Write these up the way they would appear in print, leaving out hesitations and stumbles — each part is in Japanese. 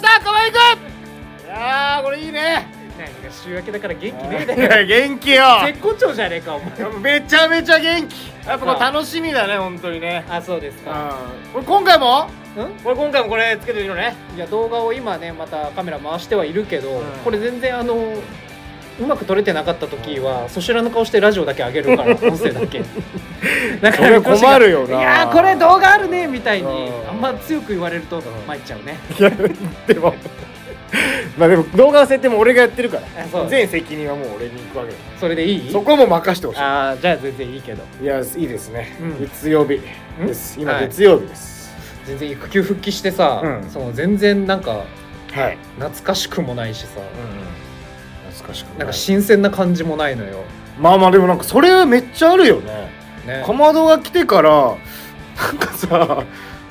した河合くん。いやーこれいいね。 何が週明けだから元気ねえだよ。 元気よ。 絶好調じゃねえかお前。 めちゃめちゃ元気。やっぱこれ楽しみだね本当にね。 あ、そうですか。 これ今回も今回もこれつけてるのね。いや動画を今ねまたカメラ回してはいるけど、これ全然うまく撮れてなかった時はそしらの顔してラジオだけ上げるから音声だけ。だから困るよな。 いやこれ動画あるねみたいにあんま強く言われると参っちゃうね。 いやでもまあでも動画の設定も俺がやってるから全責任はもう俺に行くわけだ。 それでいい？ そこも任してほしい。 ああじゃあ全然いいけど。 いやいいですね。月曜日です。今月曜日です。 全然育休復帰してさ、その全然なんか懐かしくもないしさ、 懐かしくない。 なんか新鮮な感じもないのよ。 まあまあでもなんかそれめっちゃあるよね。かまどが来てからなんかさ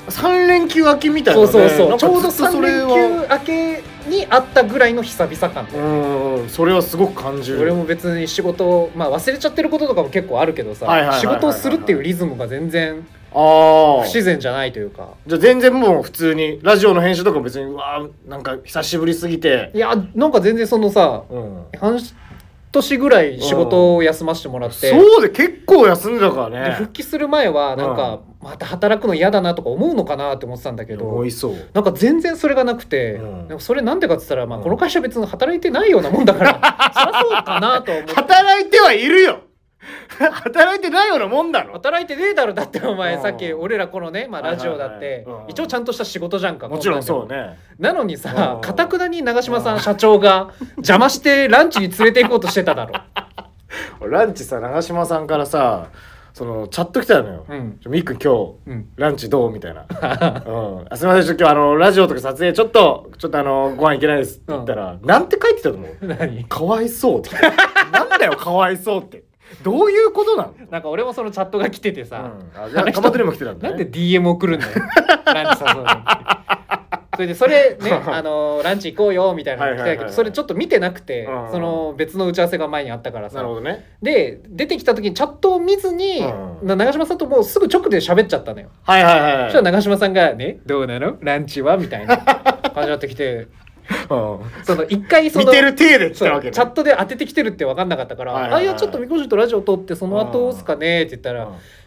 3連休明けみたいなね。 そうちょうど3連休明けにあったぐらいの久々感。 それはすごく感じる。 俺も別に仕事忘れちゃってることとかも結構あるけどさ、仕事をするっていうリズムが全然不自然じゃないというか。じゃあ全然もう普通にラジオの編集とか別になんか久しぶりすぎて、 いやなんか全然そのさ、半年ぐらい仕事を休ませてもらって、 そうで結構休んでたからね。 復帰する前はなんかまた働くの嫌だなとか思うのかなって思ってたんだけど、なんか全然それがなくて、それなんでかって言ったらこの会社別に働いてないようなもんだからそりゃそうかなと思って。 働いてはいるよ。働いてないようなもんだろ。 働いてねえだろ。だってお前さっき俺らこのねラジオだって一応ちゃんとした仕事じゃんか。 もちろんそうね。 なのにさかたくなに長嶋さん社長が邪魔してランチに連れて行こうとしてただろ。 ランチさ長嶋さんからさそのチャット来たのよ。みっくん今日ランチどうみたいな。すみません今日ラジオとか撮影ちょっとご飯行けないですって言ったらなんて書いてたと思う？ 何？ かわいそうって。なんだよかわいそうって。どういうことなの？ なんか俺もそのチャットが来ててさ、 かまどにも来てたんだね。 なんで DM 送るんだよ。ランチ誘うのに。それでそれねランチ行こうよみたいなの来たけど、それちょっと見てなくて、その別の打ち合わせが前にあったからさ。 なるほどね。で出てきた時にチャットを見ずに長嶋さんともうすぐ直で喋っちゃったのよ。そしたら長嶋さんがねどうなのランチはみたいな感じになってきて。その一回見てる体で来たわけね。 チャットで当ててきてるって分かんなかったから「いやちょっとみこしとラジオ撮ってその後っすかね」って言ったら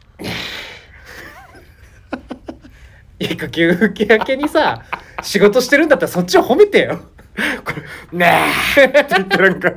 育休明けにさ仕事してるんだったらそっちを褒めてよ。 ねえって言ってなんか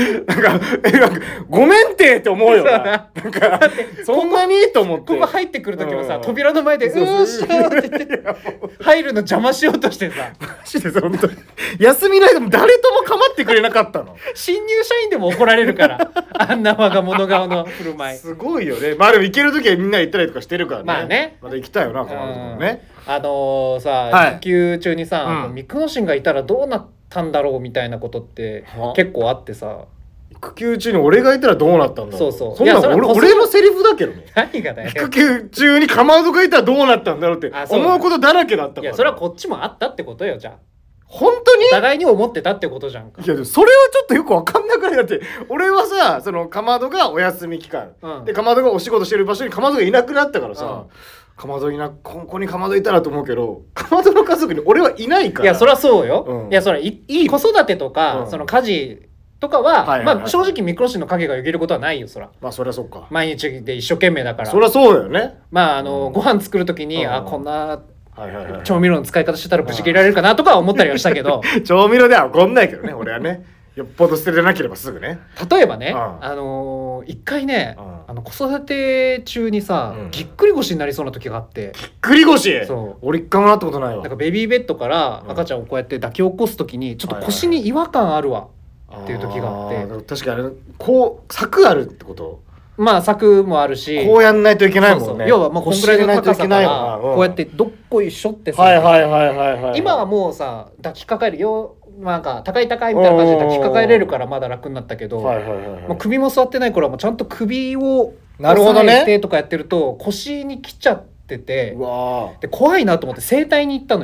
ごめんって思うよな。なんかそんなにと思ってここ入ってくる時もさ扉の前で「うっしゃ」って言って入るの邪魔しようとしてさマジで本当に休みの間も誰とも構ってくれなかったの。 新入社員でも怒られるからあんな我が物顔の振る舞いすごいよね。まあでも行ける時はみんな行ったりとかしてるからね。 まあねまだ行きたいよなこのね。 さ育休中にさミクノシンがいたらどうなったんだろうみたいなことって結構あってさ。 育休中に俺がいたらどうなったんだろう。 そうそんな俺のセリフだけどね。 何がだよ。 育休中にかまどがいたらどうなったんだろうって思うことだらけだったから。 いやそれはこっちもあったってことよ。じゃあ本当にお互いに思ってたってことじゃんか。 いやそれはちょっとよく分かんなくない。だって俺はさそのかまどがお休み期間、でかまどがお仕事してる場所にかまどがいなくなったからさ、かまどここにかまどいたらと思うけどかまどの家族に俺はいないから。 いやそりゃそうよ。いやそれいい子育てとかその家事とかは正直ミクロシンの影がよぎることはないよ。そらまあそりゃそうか。 毎日で一生懸命だから。 そりゃそうだよね。 ご飯作る時にこんな調味料の使い方してたらブチ切られるかなとか思ったりはしたけど調味料では怒んないけどね俺はね。よっぽど捨ててなければすぐね。 例えばね一回ね子育て中にさぎっくり腰になりそうな時があって。 ぎっくり腰？そう俺一回もなったことないわ。 なんかベビーベッドから赤ちゃんをこうやって抱き起こす時にちょっと腰に違和感あるわっていう時があって。 確かにこう柵あるってこと？ まあ柵もあるしこうやんないといけないもんね。 要はこんぐらいの高さからこうやってどっこいしょってさ。今はもうさ抱きかかえるよ。なんか高いみたいな感じで抱きかかえれるからまだ楽になったけど、首も座ってない頃はもうちゃんと首を押さえてとかやってると腰に来ちゃってて、で怖いなと思って整体に行ったのよ。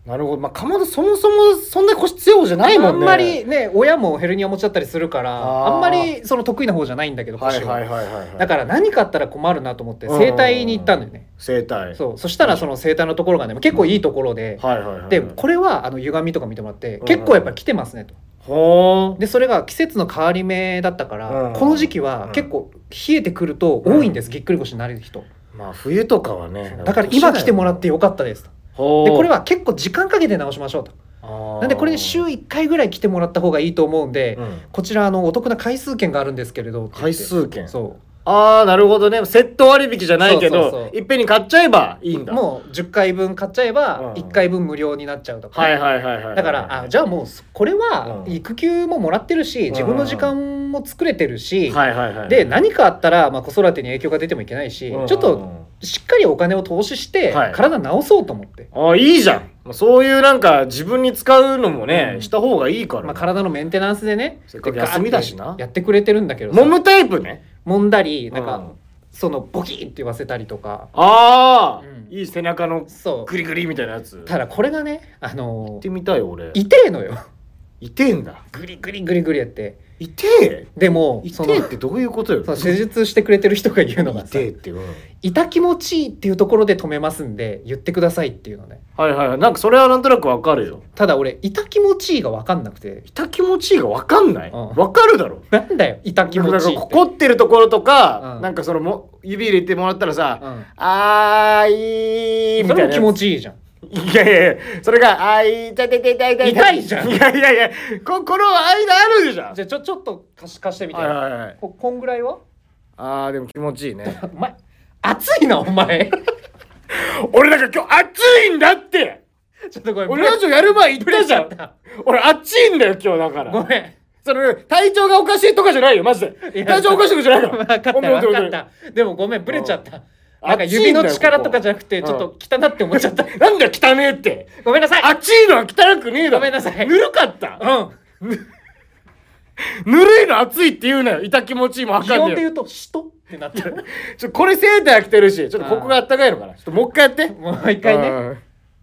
なるほど。まあかまどそもそもそんな腰強いじゃないもんね。 あんまりね、親もヘルニア持ちだったりするからあんまりその得意な方じゃないんだけど、腰は。だから何かあったら困るなと思って整体に行ったんだよね。 整体。 そう。そしたらその整体のところがね結構いいところで、でこれは歪みとか見てもらって結構やっぱり来てますねと。でそれが季節の変わり目だったから、この時期は結構冷えてくると多いんです、ぎっくり腰になる人。 まあ冬とかはね。 だから今来てもらってよかったですと。でこれは結構時間かけて直しましょうと。なんでこれ週1回ぐらい来てもらった方がいいと思うんで、こちらお得な回数券があるんですけれど。 回数券。 そう。 ああなるほどね。セット割引じゃないけどいっぺんに買っちゃえばいいんだ。 もう10回分買っちゃえば1回分無料になっちゃうとか。だからじゃあもうこれは育休ももらってるし自分の時間も作れてるし、で何かあったら子育てに影響が出てもいけないし、ちょっとしっかりお金を投資して体治そうと思って。 あいいじゃん。そういうなんか自分に使うのもね、した方がいいから。 体のメンテナンスでね、 せっかく休みだしな。 やってくれてるんだけど。 揉むタイプね。 揉んだりなんかそのボキッって言わせたりとか。 ああ、いい背中のグリグリみたいなやつ。 ただこれがね行ってみたい俺。 痛えのよ。 痛えんだ。 グリグリグリグリやって。 痛え。 でも痛えってどういうことよ。 施術してくれてる人が言うのがさ、痛気持ちいいっていうところで止めますんで言ってくださいっていうのね。 なんかそれはなんとなくわかるよ。 ただ俺痛気持ちいいがわかんなくて。 痛気持ちいいがわかんない。わかるだろ。 なんだよ痛気持ちいいって。 凝ってるところとかなんかその指入れてもらったらさ、あーいいみたいな。 それも気持ちいいじゃん。 いやそれが痛い痛いじゃん。 いやこの間あるじゃん。 じゃあちょっと貸してみて。こんぐらいは？ でも気持ちいいね。 お前暑いなお前。 俺なんか今日暑いんだって。 ちょっとごめん。 俺ラジオやる前言ったじゃん。俺暑いんだよ今日だから。 ごめん。 その体調がおかしいとかじゃないよマジで。体調おかしいとかじゃないから。 分かった。でもごめんブレちゃった。なんか指の力とかじゃなくてちょっと汚って思っちゃった。 なんだよ汚ねえって。 ごめんなさい。 暑いのは汚くねえだろ。 ごめんなさい。 ぬるかった。ぬるいの暑いって言うなよ。痛気持ちいいもわかんねえよ。 気温で言うとシトってなってる。 これセーター着てるしちょっとここがあったかいのかな。ちょっともう一回やって。 もう一回ね。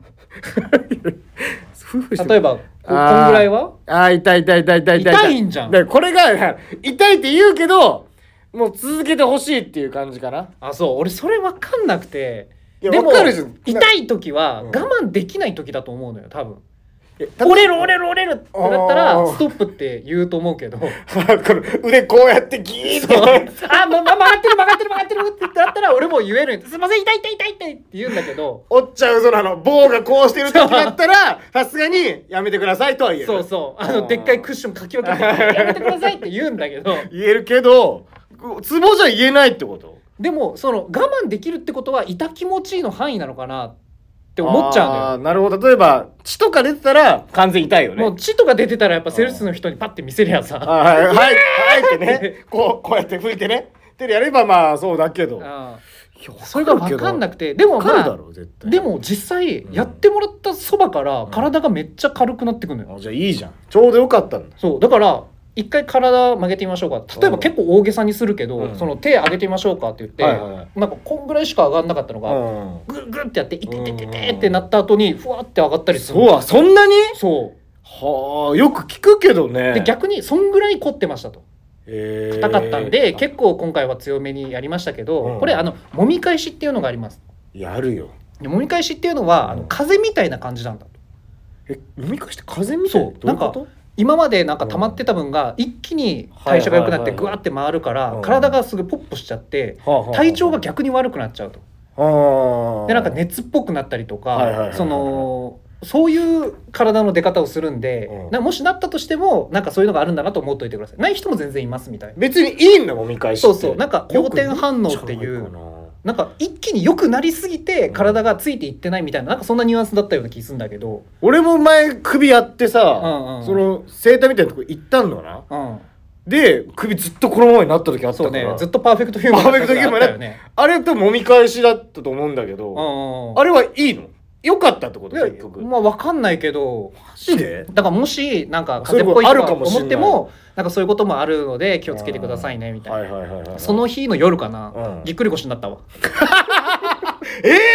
例えばこんぐらいは？ 痛い痛いんじゃん。 これが痛いって言うけどもう続けてほしいっていう感じかな。 そう俺それ分かんなくて。でも痛い時は我慢できない時だと思うのよ多分。折れるってなったらストップって言うと思うけど、この腕こうやってギーッて曲がってるってなったら俺も言えるんですいません痛いって言うんだけど、 折っちゃうぞ棒がこうしてる時だったらさすがにやめてくださいとは言える。 そうでっかいクッションかき分けてやめてくださいって言うんだけど言えるけどツボじゃ言えないってこと。 でもその我慢できるってことは痛気持ちいいの範囲なのかなって思っちゃうのよ。 なるほど。例えば血とか出てたら完全痛いよね。 もう血とか出てたらやっぱセルスの人にパッて見せりゃさはいってねこうやって拭いてねってやればまあそうだけどそれが分かんなくて。でもでも実際やってもらったそばから体がめっちゃ軽くなってくるのよ。 じゃあいいじゃん。ちょうどよかったんだ。 そうだから一回体曲げてみましょうか。例えば結構大げさにするけど、その手上げてみましょうかって言って、なんかこんぐらいしか上がんなかったのが、グルグルってやっていててててってなった後にふわって上がったりする。 そんなに？ そうはあよく聞くけどね。 で逆にそんぐらい凝ってましたと。硬かったんで結構今回は強めにやりましたけど、これ揉み返しっていうのがあります。 やるよ。 揉み返しっていうのは風みたいな感じなんだと。 揉み返しって風みたいな？ そうなんか今までなんか溜まってた分が一気に代謝が良くなってグワって回るから体がすぐポップしちゃって体調が逆に悪くなっちゃうと。でなんか熱っぽくなったりとかそういう体の出方をするんで、もしなったとしてもなんかそういうのがあるんだなと思っといてください。ない人も全然いますみたいな。 別にいいんだもん見返しって。 そうなんか好転反応っていうなんか一気に良くなりすぎて体がついていってないみたいな、なんかそんなニュアンスだったような気するんだけど。 俺も前首やってさ、その整体みたいなとこ行ったんだな。で首ずっとこのままになった時あったから。 ずっとパーフェクトヒューマンだったよね。 あれと揉み返しだったと思うんだけど、あれはいいの？良かったってこと？結局まあ分かんないけど。 マジで？ だからもしなんか風邪っぽいとか思ってもなんかそういうこともあるので気をつけてくださいねみたいな。その日の夜かな、ぎっくり腰になったわ。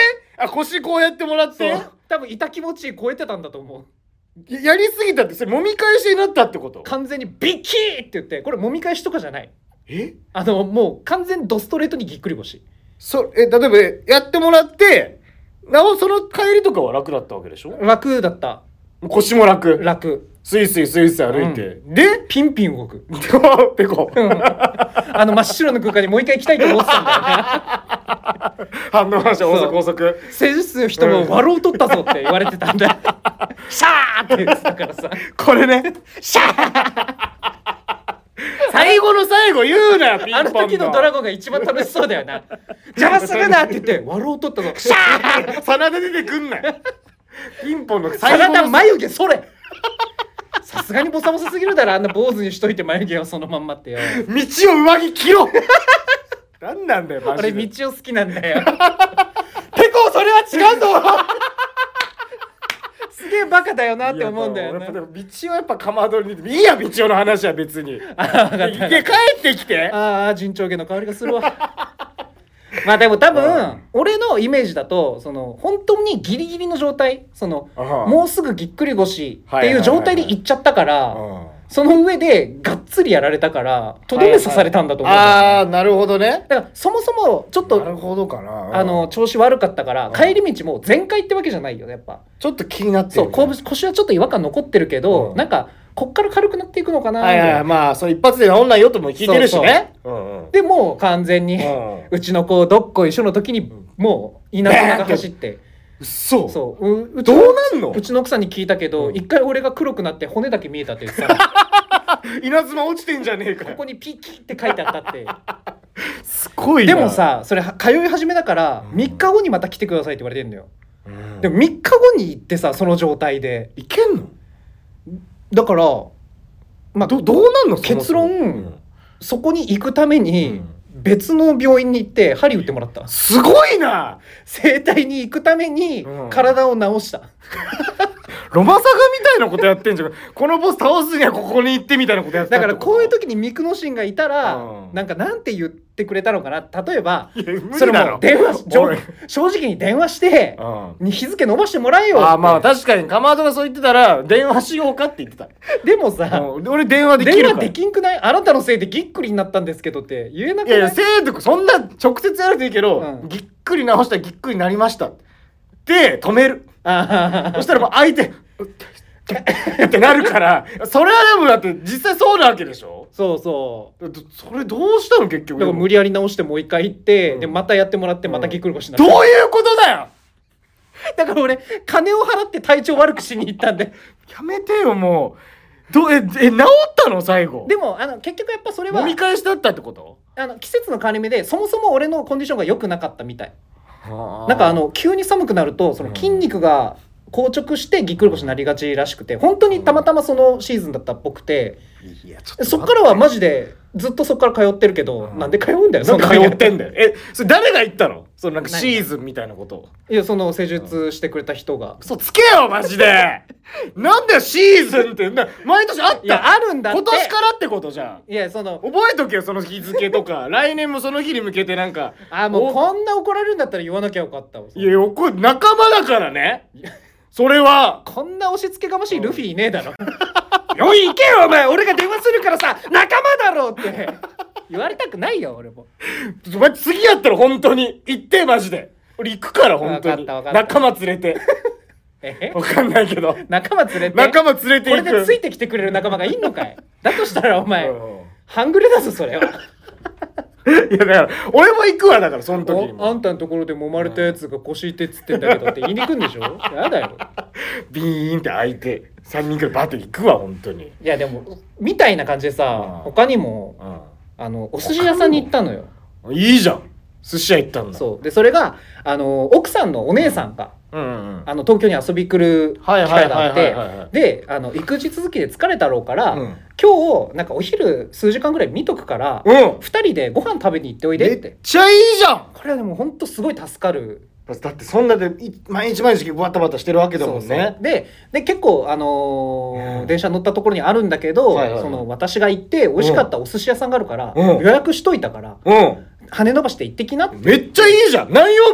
あ、腰こうやってもらって。 多分痛気持ち超えてたんだと思う。 やりすぎたって、それ揉み返しになったってこと？ 完全にビッキーって言って、これ揉み返しとかじゃない。もう完全にドストレートにぎっくり腰。 例えばやってもらって、その帰りとかは楽だったわけでしょ？ 楽だった。 腰も楽。スイスイ歩いて、でピンピン動く。 ペコ。 真っ白の空間にもう一回行きたいと思ってたんだよね。 反応反射高速。 施術の人も笑うとったぞって言われてたんだ。シャーって言ってたからさ。 これね。シャー。最後の最後言うなよ、ピンポンの。 あの時のドラゴンが一番楽しそうだよな。邪魔するなって言って笑うとったぞ。シャー。 真田出てくんなよ。ピンポンの最後の。真田眉毛それ。さすがにボサボサすぎるだろ、あんな坊主にしといて眉毛はそのまんまってよ。 道を上着着ろ。なんなんだよマジで。 俺道を好きなんだよ。 ペコそれは違うぞ。 すげえバカだよなって思うんだよね。 道はやっぱかまどにいいや、道の話は別に。帰ってきて。 陣長毛の香りがするわ。まあでも多分俺のイメージだと本当にギリギリの状態、もうすぐぎっくり腰っていう状態で行っちゃったから、その上でがっつりやられたからとどめ刺されたんだと思うんだよね。 ああ、なるほどね。 だからそもそもちょっとなるほどかな、 調子悪かったから帰り道も全開ってわけじゃないよね。やっぱちょっと気になってる。 そう腰はちょっと違和感残ってるけど、なんかこっから軽くなっていくのかな。 まあそれ一発で治んないよとも聞いてるしね。 でもう完全にうちの子どっこいしょの時にもう稲妻が走って。 そうどうなんの？ うちの奥さんに聞いたけど、一回俺が黒くなって骨だけ見えたって言ってた。 稲妻落ちてんじゃねえか。 ここにピキって書いてあったって。 すごいな。 でもさ、それ通い始めだから3日後にまた来てくださいって言われてんのよ。でも3日後に行ってさ、その状態でいけんの？ だからまあどうなんの？ 結論、そこに行くために別の病院に行って針打ってもらった。 すごいな。 整体に行くために体を治した。 ロマサガみたいなことやってんじゃん。このボス倒すにはここに行ってみたいなことやってた。 だからこういう時にミクノシンがいたら、なんて言ってくれたのかな。例えばそれも電話正直に電話して日付伸ばしてもらえよ。 まあ確かにかまどがそう言ってたら電話しようかって言ってた。 でもさ、 俺電話できるから。 電話できんくない？あなたのせいでぎっくりになったんですけどって言えなくない？ いやせいとかそんな直接やるといいけど、ぎっくり直したらぎっくりになりましたって止める。そしたらもう相手ってなるから。それはでもだって実際そうなわけでしょ。 それどうしたの結局。 だから無理やり直してもう一回行って、でまたやってもらってまたぎっくり腰になる。どういうことだよ。 だから俺金を払って体調悪くしに行ったんで。 やめてよもう。治ったの最後。 でも結局やっぱそれは飲み返しだったってこと？ 季節の変わり目でそもそも俺のコンディションが良くなかったみたい。なんか急に寒くなるとその筋肉が硬直してぎっくり腰になりがちらしくて、本当にたまたまそのシーズンだったっぽくて、そっからはマジでずっとそっから通ってるけど、なんで通うんだよ。 なんで通ってんだよ。それ誰が言ったの？そのなんかシーズンみたいなことを。 いや、その施術してくれた人が。 そうつけよマジで。なんだよシーズンって毎年あった。 いやあるんだって。 今年からってことじゃん。 いや覚えとけよその日付とか。来年もその日に向けてなんか。 もうこんな怒られるんだったら言わなきゃよかったわ。 いや仲間だからね。それはこんな押し付けがましいルフィいねえだろ。おい行けよお前、俺が電話するからさ仲間だろって言われたくないよ俺も。 お前次やったら本当に行ってマジで。俺行くから本当に。仲間連れて。わかんないけど仲間連れて行く。 これでついてきてくれる仲間がいんのかい。だとしたらお前半グレだぞそれは。 いやだから俺も行くわ。だからその時にあんたのところで揉まれたやつが腰痛いっつってんだけどって言いにくんでしょ。やだよ。 ビーンって開いて3人くらいバッて行くわ本当に。 いやでもみたいな感じでさ、他にもお寿司屋さんに行ったのよ。 いいじゃん。寿司屋行ったんだ。 そうでそれが奥さんのお姉さんが東京に遊び来る機会があって、で育児続きで疲れたろうから、今日なんかお昼数時間ぐらい見とくから、2人でご飯食べに行っておいでって。 めっちゃいいじゃん。 これはでもほんとすごい助かる。 だってそんなで毎日バタバタしてるわけだもんね。 で結構電車乗ったところにあるんだけど、その私が行って美味しかったお寿司屋さんがあるから、予約しといたから、羽伸ばして行ってきなって。 めっちゃいいじゃん。何曜日？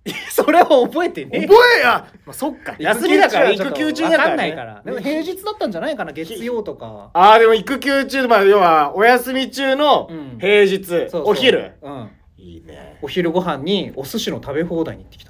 それは覚えてね。 覚えや、まあ、そっか、休みだから育休中だから、ね、 分かんないから。でも平日だったんじゃないかな、月曜とか。 ああ、でも育休中、まあ要はお休み中の平日、そうそう、お昼、いいね。 お昼ご飯にお寿司の食べ放題に行ってきた。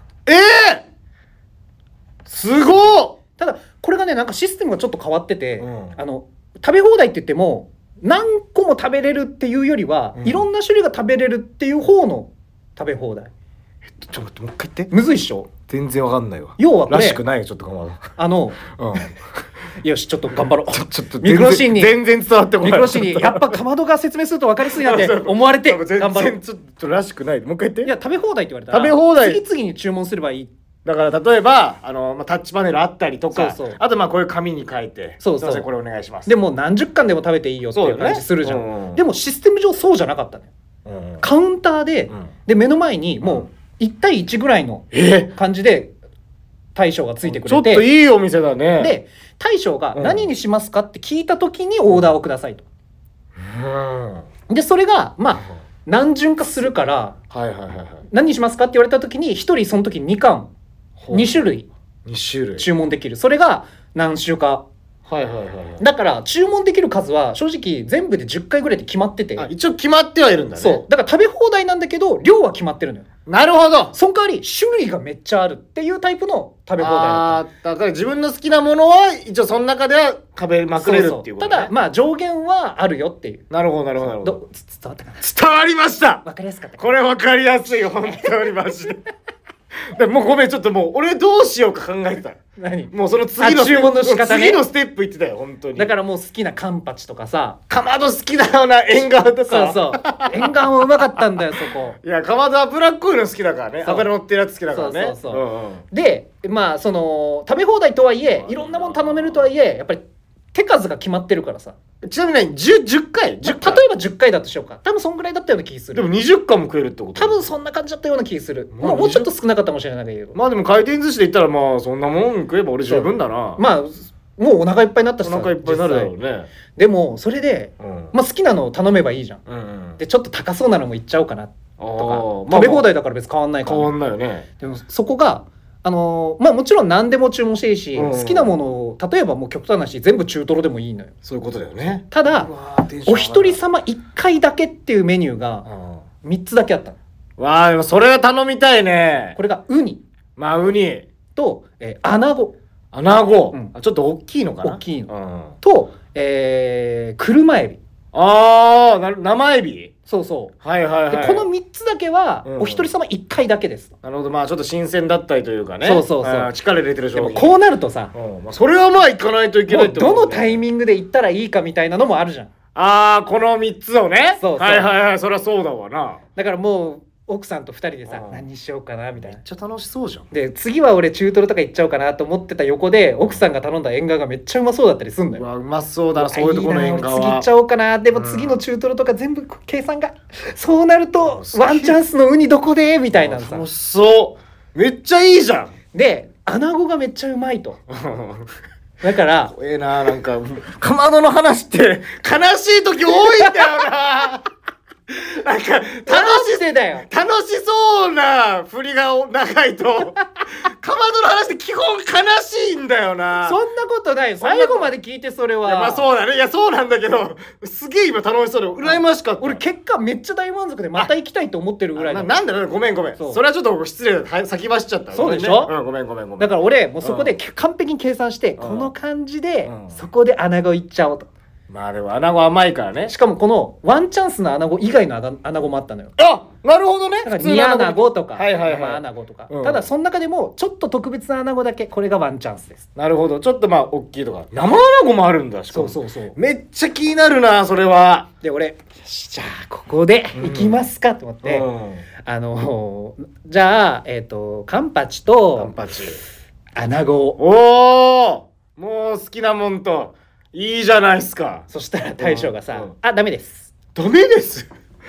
すごっ。 ただこれがね、なんかシステムがちょっと変わってて、食べ放題って言っても何個も食べれるっていうよりは、いろんな種類が食べれるっていう方の食べ放題。 ちょっと待って、もう一回言って。 むずいっしょ。 全然わかんないわ。 要はこれらしくないよ、ちょっとかまど。 よし、ちょっと頑張ろう。 ちょっとミクロシーンに全然伝わってこない。 ミクロシーンにやっぱかまどが説明すると分かりやすいなって思われて頑張ろう。 ちょっとらしくない。もう一回言って。 いや、食べ放題って言われたら食べ放題次々に注文すればいい。 だから例えばタッチパネルあったりとか、あとまあこういう紙に書いて、すいませんこれお願いします。 でも何十貫でも食べていいよっていう感じするじゃん。でもシステム上そうじゃなかったね。カウンターで目の前にもう1対1ぐらいの感じで大将がついてくれて、 ちょっといいお店だね。 で大将が何にしますかって聞いた時にオーダーをくださいと。でそれがまあ何順かするから、何にしますかって言われた時に1人その時2貫2種類注文できる。それが何種か。だから注文できる数は正直全部で10回ぐらいで決まってて、 一応決まってはいるんだね。 そうだから食べ放題なんだけど量は決まってるのよ。 なるほど。 その代わり種類がめっちゃあるっていうタイプの食べ放題だから自分の好きなものは一応その中では食べまくれるっていうこと、ね、 ただまあ上限はあるよっていう。 なるほどなるほど。伝わったかな。 伝わりました。 わかりやすかった。 これわかりやすいよ本当にマジで。もうごめん、ちょっともう俺どうしようか考えてた。 何？ もうその次の注文の仕方ね。 次のステップ言ってたよ本当に。 だからもう好きなカンパチとかさ、 かまど好きだよな、縁側とか。 そう縁側もうまかったんだよそこ。 いやかまどは脂っこいの好きだからね。脂乗ってるやつ好きだからね。 でまあその食べ放題とはいえいろんなもの頼めるとはいえやっぱり手数が決まってるからさ。 ちなみに 10回例えば10回だとしようか。多分そんぐらいだったような気する。 でも20貫も食えるってこと？ 多分そんな感じだったような気する。もうちょっと少なかったかもしれないけど。 まあでも回転寿司で言ったらまあそんなもん食えば俺十分だな。 まあもうお腹いっぱいになったしさ。 お腹いっぱいになるだろうね。 でもそれで、まあ好きなのを頼めばいいじゃん。でちょっと高そうなのもいっちゃおうかなとか。食べ放題だから別に変わんないから。 変わんないよね。 でもそこがまあもちろん何でも注文していいし、好きなものを例えばもう極端なし全部中トロでもいいのよ。 そういうことだよね。 ただお一人様1回だけっていうメニューが3つだけあったの。 わあでもそれは頼みたいね。 これがウニ、 まあウニとアナゴ、 ちょっと大きいのかな。 大きいのと車エビ。 生エビ。 そうそう。 この 3つだけはお一人様1回だけです。 なるほど。まあちょっと新鮮だったりというかね。 そう力入れてる商品。 こうなるとさ、 それはまあ行かないといけないってことね。 どのタイミングで行ったらいいかみたいなのもあるじゃん。 この3つをね。そりゃそうだわな。 だからもう奥さんと2人でさ、何にしようかなみたいな。 めっちゃ楽しそうじゃん。 で次は俺中トロとか行っちゃおうかなと思ってた横で奥さんが頼んだ縁側がめっちゃうまそうだったりすんのよ。 うまそうだな、そういうところの縁側は。 次行っちゃおうかな。でも次の中トロとか全部計算が、そうなるとワンチャンスのウニどこでみたいなさ。 楽しそう。めっちゃいいじゃん。 でアナゴがめっちゃうまいと。だから怖えな、なんかかまどの話って悲しい時多いんだよな。なんか楽しそうな振りが長いとかまどの話って基本悲しいんだよな。 そんなことないよ。最後まで聞いてそれは。 まあそうだね。いやそうなんだけど、すげえ今楽しそうで羨ましかった。 俺結果めっちゃ大満足でまた行きたいと思ってるぐらい。 なんだろう、ごめん。それはちょっと失礼だ。先走っちゃった。 そうでしょ。 ごめん。 だから俺もうそこで完璧に計算してこの感じでそこでアナゴいっちゃおうと。 まあでもアナゴ甘いからね。 しかもこのワンチャンスのアナゴ以外のアナゴもあったのよ。 なるほどね。 だから煮アナゴとか生アナゴとか。ただその中でもちょっと特別なアナゴだけこれがワンチャンスです。 なるほど。ちょっとまあ大きいとか。生アナゴもあるんだ。しかもそう。 めっちゃ気になるなそれは。 で俺じゃあここで行きますかと思って、じゃあカンパチとアナゴを。 もう好きなもんと。いいじゃないですか。 そしたら大将がさ、ダメです。 ダメです。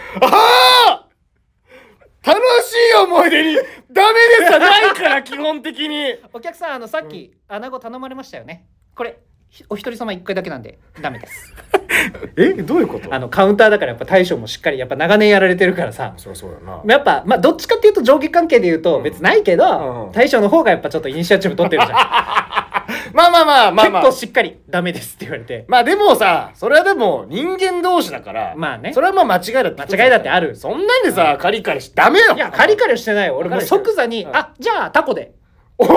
楽しい思い出にダメですはないから基本的に。 お客さんさっきアナゴ頼まれましたよね。これお一人様1回だけなんでダメです。 どういうこと？ カウンターだからやっぱ大将もしっかりやっぱ長年やられてるからさ、 そうだな、 やっぱまあどっちかっていうと上下関係で言うと別ないけど、大将の方がやっぱちょっとイニシアチブ取ってるじゃんまあ結構しっかりダメですって言われて、 まあでもさ、それはでも人間同士だから、まあね、それはまあ間違いだってある。そんなんでさ、カリカリしダメよ。 いやカリカリしてないよ。俺もう即座に、じゃあタコで。 おい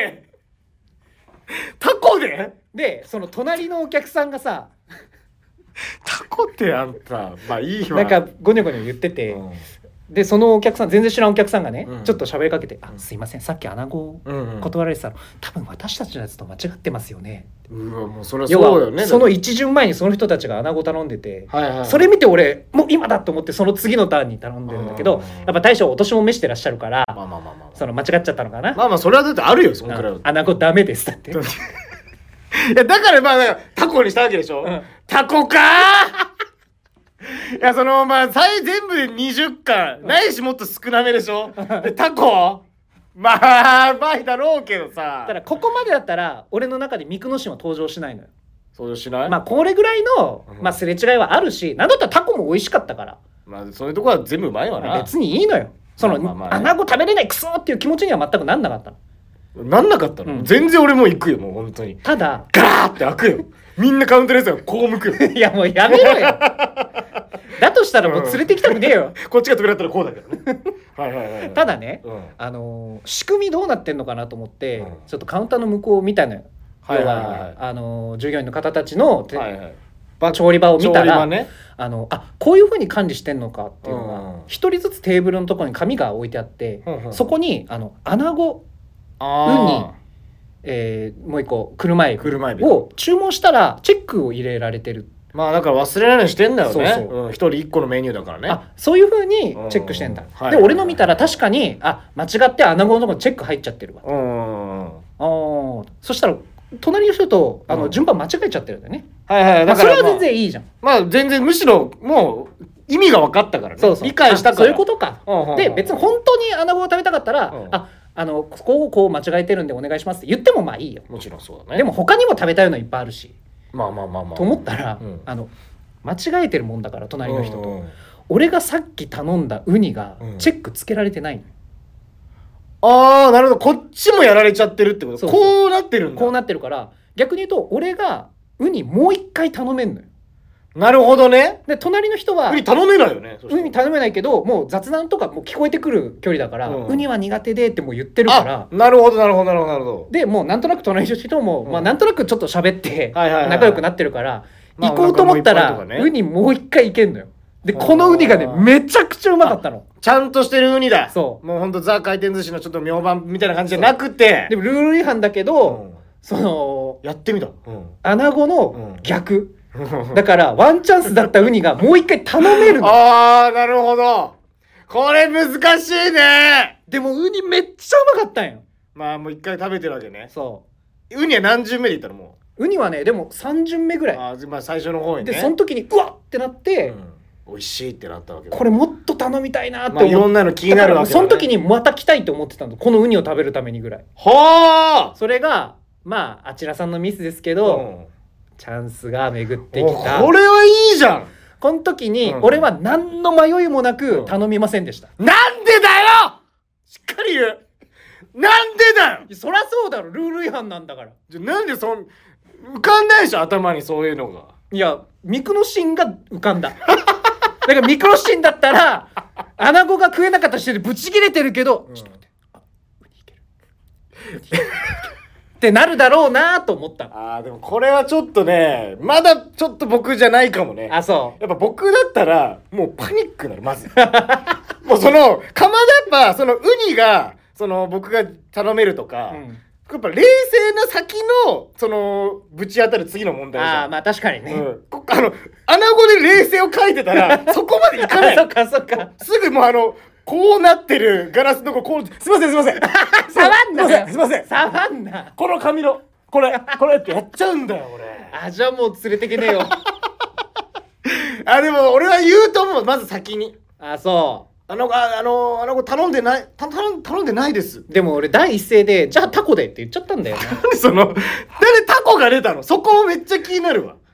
タコでその隣のお客さんがさタコってあんたまあいいわ、 なんかゴニョゴニョ言ってて、でそのお客さん全然知らんお客さんがね、ちょっと喋りかけて「すいません、さっきアナゴ断られてたの、多分私たちのやつと間違ってますよね」 もうそれはそうよね。 その一巡前にその人たちがアナゴ頼んでて、それ見て俺もう今だと思ってその次のターンに頼んでるんだけど、やっぱ大将お年も召してらっしゃるから、その間違っちゃったのかな。 まあそれはだってあるよ、そんくらい。 アナゴダメですだっていやだからまあタコにしたわけでしょ、タコかいやそのまあ全部で20巻、ないしもっと少なめでしょタコまあうまいだろうけどさ、 ただここまでだったら俺の中でミクノシンは登場しないのよ。 登場しない。 まあこれぐらいの、まあ、すれ違いはあるし、なんだったらタコも美味しかったから、 まあそういうとこは全部うまいわな。 別にいいのよ。そのアナゴ食べれないクソっていう気持ちには全くなんなかったの。 なんなかったの、全然俺もう行くよ、もう本当に。 ただガーって開くよみんなカウンターのやつがこう向くよいやもうやめろよだとしたらもう連れてきたくねえよこっちが扉だったらこうだけどねはいただね、仕組みどうなってんのかなと思って、ちょっとカウンターの向こうを見たのよ。要は従業員の方たちの調理場を見たら、こういう風に管理してんのかっていうのが、一人ずつテーブルのところに紙が置いてあって、そこにアナゴ、ウニ、もう一個車エビを注文したらチェックを入れられてる。 まあだから忘れないようにしてんだよね。一人一個のメニューだからね。 そういう風にチェックしてんだ。で俺の見たら確かに間違ってアナゴのとこにチェック入っちゃってるわ。そしたら隣の人と順番間違えちゃってるんだよね。だからそれは全然いいじゃん。 まあ全然むしろもう意味が分かったからね。理解したから。 そういうことか。で別に本当にアナゴを食べたかったらここをこう間違えてるんでお願いしますって言ってもまあいいよ。 もちろんそうだね。 でも他にも食べたいのいっぱいあるし。 と思ったら、間違えてるもんだから隣の人と、俺がさっき頼んだウニがチェックつけられてないの。 なるほど、こっちもやられちゃってるってこと。こうなってるんだ。 こうなってるから逆に言うと俺がウニもう一回頼めんのよ。 なるほどね。 で隣の人はウニ頼めないよね。 ウニ頼めないけどもう雑談とかもう聞こえてくる距離だから、ウニは苦手でってもう言ってるから。 なるほど。 でもうなんとなく隣の人も、まあなんとなくちょっと喋って仲良くなってるから、行こうと思ったらウニもう一回いけんのよ。でこのウニがねめちゃくちゃうまかったの。 ちゃんとしてるウニだ。 そうもうほんとザ回転寿司のちょっと妙版みたいな感じじゃなくて、 でもルール違反だけど、そのやってみたアナゴの逆、だからワンチャンスだったウニがもう一回頼めるの。 なるほど。これ難しいね。 でもウニめっちゃうまかったんよ。 まあもう一回食べてるわけね。 そうウニは何巡目でいったの？もうウニはねでも3巡目ぐらい。 まあ最初の方にね。 でその時にうわっってなって、 美味しいってなったわけだ。 これもっと頼みたいなって思って、 いろんなの気になるわけだね。 その時にまた来たいと思ってたの、このウニを食べるためにぐらい。それがまああちらさんのミスですけど、チャンスが巡ってきた。 これはいいじゃん。 この時に俺は何の迷いもなく頼みませんでした。 なんでだよ。しっかり言う。なんでだよ。 そりゃそうだろ、ルール違反なんだから。 じゃなんで浮かんないでしょ頭にそういうのが。 いやミクノシンが浮かんだだからミクノシンだったらアナゴが食えなかった時点でブチ切れてるけど、ちょっと待って、ウニいけるってなるだろうなと思った。 でもこれはちょっとね、まだちょっと僕じゃないかもね。 そうやっぱ僕だったらもうパニックになる。まずもうそのかまだやっぱそのウニがその僕が頼めるとか、やっぱ冷静な先のそのぶち当たる次の問題じゃん。 まあ確かにね、 アナゴで冷静を書いてたらそこまでいかない。 そっかすぐもうこうなってるガラスのこう、すいません触んなすいません触んな、 この紙のこれってやっちゃうんだよ俺。 じゃあもう連れてけねえよでも俺は言うと思う、まず先に。 そうあの子頼んでないです。 でも俺第一声でじゃあタコでって言っちゃったんだよね。 なんでタコが出たの？そこもめっちゃ気になるわ。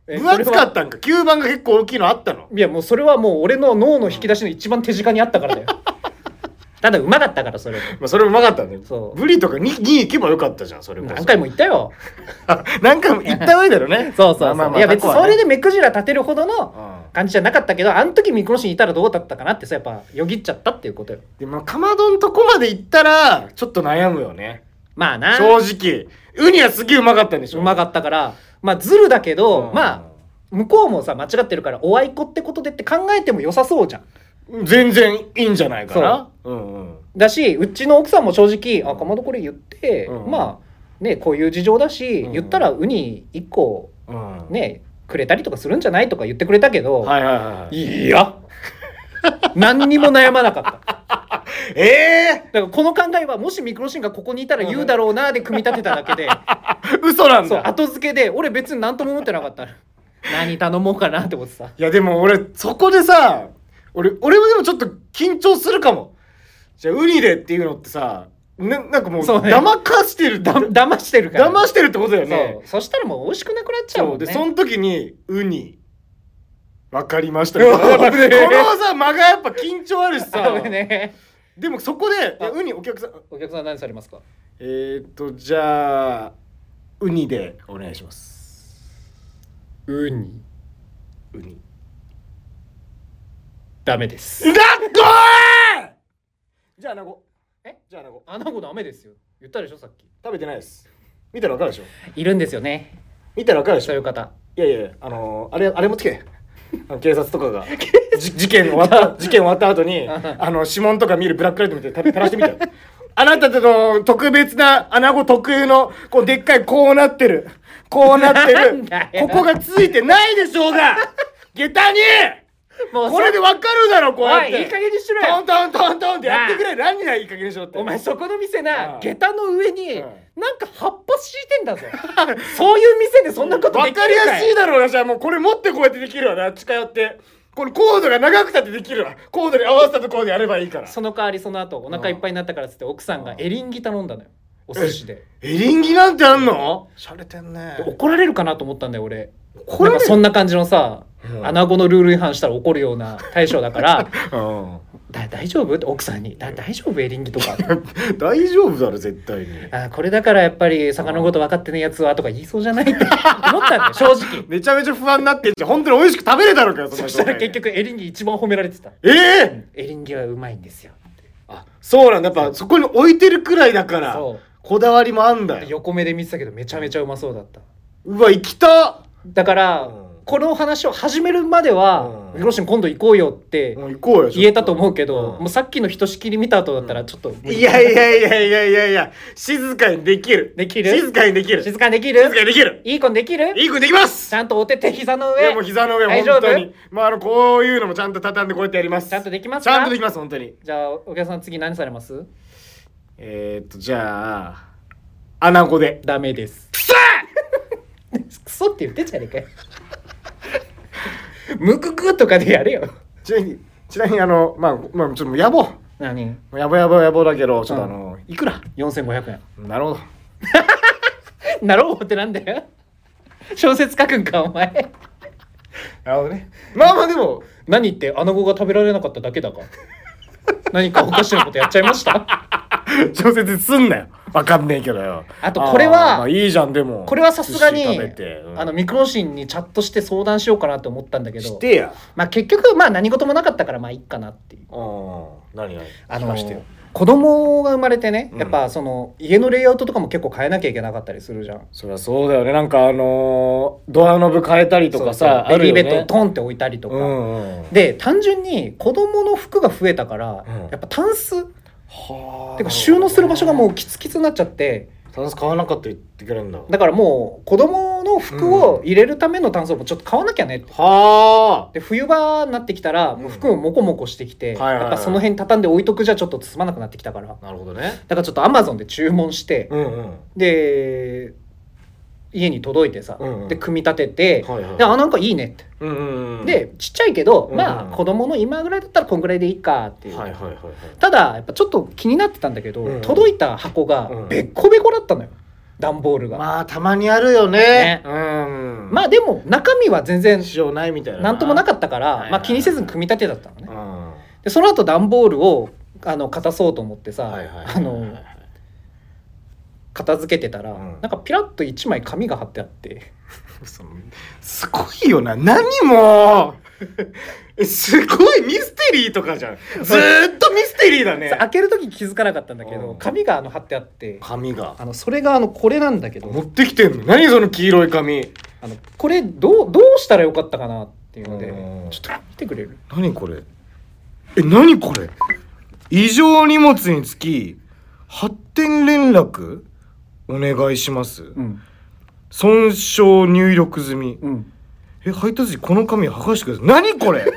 分厚かったんか。吸盤が結構大きいのあったの。 いやもうそれはもう俺の脳の引き出しの一番手近にあったからだよただうまかったからそれ。 まあそれうまかったね。 そう。 ブリとかに行けばよかったじゃん。それ何回も言ったよ何回も言った上だろねそうそうそう。いや別にそれで目くじら立てるほどの感じじゃなかったけど、あの時ミクロシンいたらどうだったかなってさ、やっぱよぎっちゃったっていうことよ。 でもかまどんとこまで行ったらちょっと悩むよね。 まあな、 正直ウニはすげえうまかったんでしょ。 うまかったから、まあズルだけど、まあ向こうもさ間違ってるからおあいこってことでって考えても良さそうじゃん。 全然いいんじゃないかな。うんうん、 だし、うちの奥さんも正直かまどこれ言って、まあねこういう事情だし、言ったらウニ1個ね、くれたりとかするんじゃないとか言ってくれたけど、いや何にも悩まなかっただからこの考えはもしミクロシンがここにいたら言うだろうなで組み立てただけで嘘なんだ。 そう、後付けで俺別に何とも思ってなかった何頼もうかなって思ってさ。 いやでも俺そこでさ、俺もでもちょっと緊張するかも。じゃあウニでっていうのってさ、なんかもう騙かしてる、 騙してるから騙してるってことだよね。 そしたらもう美味しくなくなっちゃうもんね。 でその時にウニわかりましたこのさ間がやっぱ緊張あるしさでもそこでウニお客さん何されますか。 じゃあウニでお願いします。 ウニダメです。 だっこーい。じゃあアナゴ。じゃあアナゴダメですよ。言ったでしょさっき。 食べてないです。見たらわかるでしょ。 いるんですよね。 見たらわかるでしょ。 そういう方。 いやあれ持ってけ。警察とかが事件終わった後に指紋とか見るブラックライト見て照らしてみたよ。あなたの特別なアナゴ特有のこうでっかいこうなってるここがついてないでしょうが下駄にもうこれでわかるだろ。こうやっていい加減にしろよ。 トントントントンってやってくれ。何がいい加減にしろって。 お前そこの店な、下駄の上になんか葉っぱ敷いてんだぞそういう店でそんなことできるかい。 わかりやすいだろうな。じゃあもうこれ持ってこうやってできるわな。近寄ってこのコードが長くたってできるわ。コードに合わせたところでやればいいから。 その代わりその後お腹いっぱいになったからっつって奥さんがエリンギ頼んだのよ、お寿司で。 エリンギなんてあんの？しゃれてんね。 怒られるかなと思ったんだよ俺。なんかそんな感じのさ、アナゴのルール違反したら怒るような大将だから大丈夫って奥さんに大丈夫エリンギとか大丈夫だろ絶対に。 これだからやっぱり魚のこと分かってねえやつはとか言いそうじゃないって思ったんだよ正直。 めちゃめちゃ不安になってんじゃん。本当に美味しく食べれたのかよ。 そしたら結局エリンギ一番褒められてた。エリンギはうまいんですよ。 あ、そうなんだ。やっぱそこに置いてるくらいだからこだわりもあんだよ。 横目で見てたけどめちゃめちゃうまそうだった。 うわ、行きた。 だから、この話を始めるまではミクロシン今度行こうよって言えたと思うけど、もうさっきのひとしきり見た後だったらちょっといや静かにできる。静かにできる。 いい子にできる。 いい子にできます。 ちゃんとお手手膝の上。 いやもう膝の上大丈夫。 本当にまあこういうのもちゃんと畳んでこうやってやります。 ちゃんとできますか。 ちゃんとできます本当に。 じゃあお客さん次何されます。 じゃあアナゴで。 ダメです。 くそクソって言ってんじゃねえかよムククとかでやれよ。 ちなみにちょっと野暮。 何野暮だけどちょっといくら。 4500円。 なるほどなるほどってなんだよ。小説書くんかお前。 なるほどね。まあでも何言ってアナゴが食べられなかっただけだか何かおかしなことやっちゃいました小説すんなよ。わかんねえけどよ。 あとこれは、 まあいいじゃん。でもこれはさすがにミクロシンにチャットして相談しようかなと思ったんだけど、 してや。 まあ結局何事もなかったからまあいいかなっていう。 何子供が生まれてね、やっぱその家のレイアウトとかも結構変えなきゃいけなかったりするじゃん。 そりゃそうだよね。なんかドアノブ変えたりとかさ、 ベビーベッドをトンって置いたりとか、で単純に子供の服が増えたから、やっぱタンスてか収納する場所がもうキツキツになっちゃって、 タンス買わなかったら言ってくれるんだ。 だからもう子供の服を入れるためのタンスをちょっと買わなきゃねって。で冬場になってきたらもう服もモコモコしてきて、やっぱその辺畳んで置いとくじゃちょっとつまなくなってきたから。 なるほどね。 だからちょっと Amazon で注文して、で家に届いてさ、で組み立てて、でなんかいいねって、でちっちゃいけど、まあ子供の今ぐらいだったらこんぐらいでいいかっていう。ただやっぱちょっと気になってたんだけど、届いた箱がべっこべこだったのよ、段ボールが。 まあたまにあるよね。 まあでも中身は全然支障ないみたいななんともなかったから、まあ、気にせずに組み立てだったのね。でその後段ボールを片そうと思ってさ、片付けてたら、なんかピラッと1枚紙が貼ってあってすごいよな。何もすごいミステリーとかじゃん。ずーっとミステリーだね。 開ける時気づかなかったんだけど、紙が貼ってあって、 紙がそれがこれなんだけど、 持ってきてんの。何その黄色い紙。 これどうしたらよかったかなっていうので、ちょっと見てくれる？ 何これ。何これ。異常荷物につき発展連絡お願いします、損傷入力済み、配達時この紙剥がしてください。何これ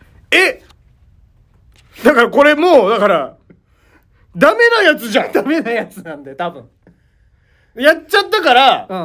だからこれもうだからダメなやつじゃん。 ダメなやつなんだよ多分。 やっちゃったから、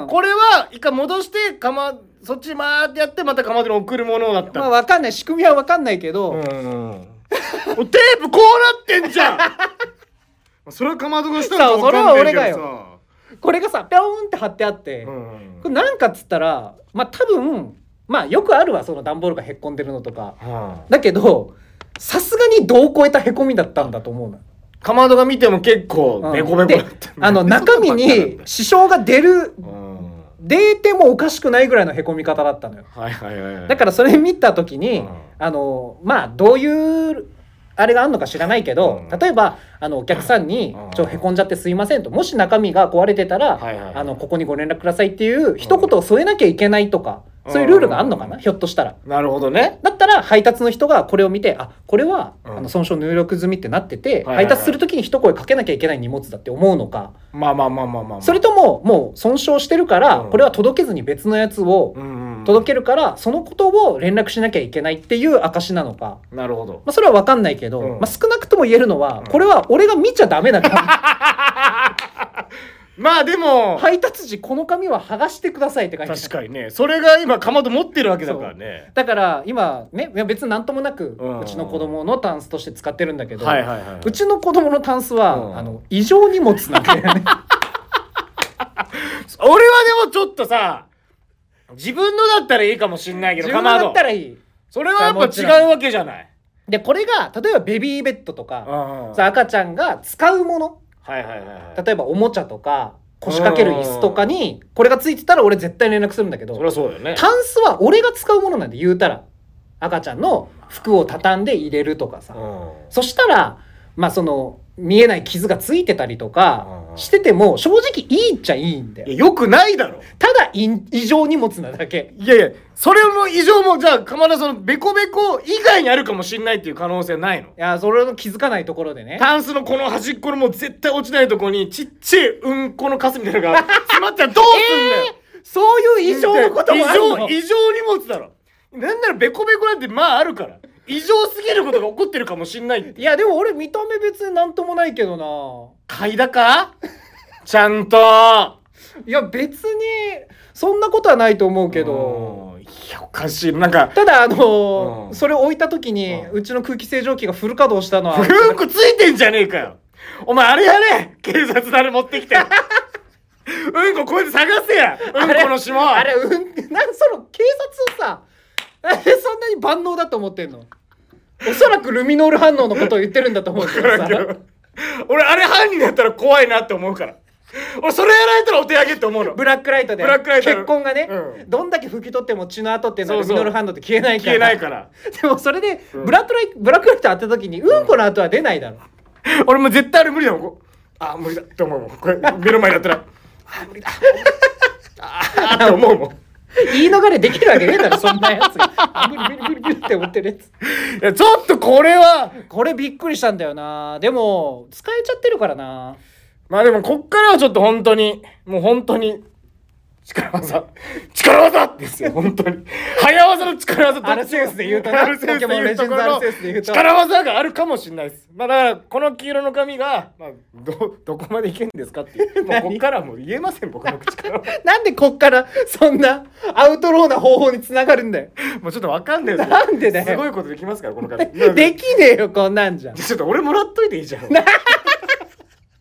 これは一回戻してそっちってやってまたかまどに送るものだった。 まあ分かんない、仕組みは分かんないけど、 テープこうなってんじゃんそれはかまどがしたら分かんないけどさ、それは俺がよ。 これがさピョーンって貼ってあって、これなんかっつったらまあ多分まあよくあるわ、その段ボールがへっこんでるのとか、だけどさすがに度を超えたへこみだったんだと思うの。 かまどが見ても結構ベコベコだった、 中身に支障が出てもおかしくないぐらいのへこみ方だったのよ。だからそれ見た時に、まあどういうあれがあるのか知らないけど、例えばお客さんに「へこんじゃってすいません」と、もし中身が壊れてたらここにご連絡くださいっていう一言を添えなきゃいけないとか、そういうルールがあるのかな、ひょっとしたら。 なるほどね。 だったら配達の人がこれを見て、これは損傷入力済みってなってて、配達する時に一声かけなきゃいけない荷物だって思うのか、それとももう損傷してるからこれは届けずに別のやつを届けるからそのことを連絡しなきゃいけないっていう証なのか。 なるほど。 それは分かんないけど、少なくとも言えるのはこれは俺が見ちゃダメだからまあでも配達時この紙は剥がしてくださいって書いてある。 確かにね、それが今かまど持ってるわけだからね。 だから今ね、別になんともなくうちの子供のタンスとして使ってるんだけど、うちの子供のタンスは異常荷物なんだよね俺はでもちょっとさ、自分のだったらいいかもしんないけど、 自分のだったらいい。 それはやっぱ違うわけじゃない。 でこれが例えばベビーベッドとか赤ちゃんが使うもの、例えばおもちゃとか腰掛ける椅子とかにこれがついてたら俺絶対連絡するんだけど、 そりゃそうだよね。 タンスは俺が使うものなんで、言うたら赤ちゃんの服を畳んで入れるとかさ、そしたらまあその見えない傷がついてたりとかしてても正直いいっちゃいいんだよ。 よくないだろ。 ただ異常荷物なだけ。 いやそれの異常もじゃあかまだそのベコベコ以外にあるかもしんないっていう可能性はないの？いやそれの気づかないところでね、 タンスのこの端っこのもう絶対落ちないところにちっちゃいうんこのカスみたいなのが詰まったらどうすんだよそういう異常のこともあるの？ 異常荷物だろ。なんならベコベコなんてまああるから異常すぎることが起こってるかもしんないって。 いやでも俺見た目別になんともないけどな。 嗅いだかちゃんと。 いや別にそんなことはないと思うけど。 いやおかしい。なんかただそれを置いた時にうちの空気清浄機がフル稼働したのはうんこついてんじゃねえかよ。お前あれやれ、警察なれ持ってきてうんここうやって探せや。うんこの霜。 あれその警察をさそんなに万能だと思ってんの？おそらくルミノール反応のことを言ってるんだと思うけどさ俺あれ犯人だったら怖いなって思うから。俺それやられたらお手上げって思うの。 ブラックライトで血痕がね、どんだけ拭き取っても血の跡っていうのはルミノール反応って消えないから。でもそれでブラックライト当てた時にうんこの跡は出ないだろ。 俺も絶対あれ無理だもん。無理だって思うもん。これ目の前だったら無理だって思うもん。 言い逃れできるわけねえだろそんなやつが無理って思ってるやつ。 いやちょっとこれびっくりしたんだよな。でも使えちゃってるからな。 まあでもこっからはちょっと本当にもう本当に力技ですよ本当に。早技の力技とアルセウスで言うとな、ポケモンレジェンドアルセウスで言うと力技があるかもしれないです。まあだからこの黄色の紙が、まあ、どこまでいけるんですかっていうもうこっからはもう言えません僕の口からなんでこっからそんなアウトローな方法につながるんだよ。 もうちょっとわかんないです。 なんでだよ。 すごいことできますからこの紙できねえよこんなんじゃん。 ちょっと俺もらっといていいじゃん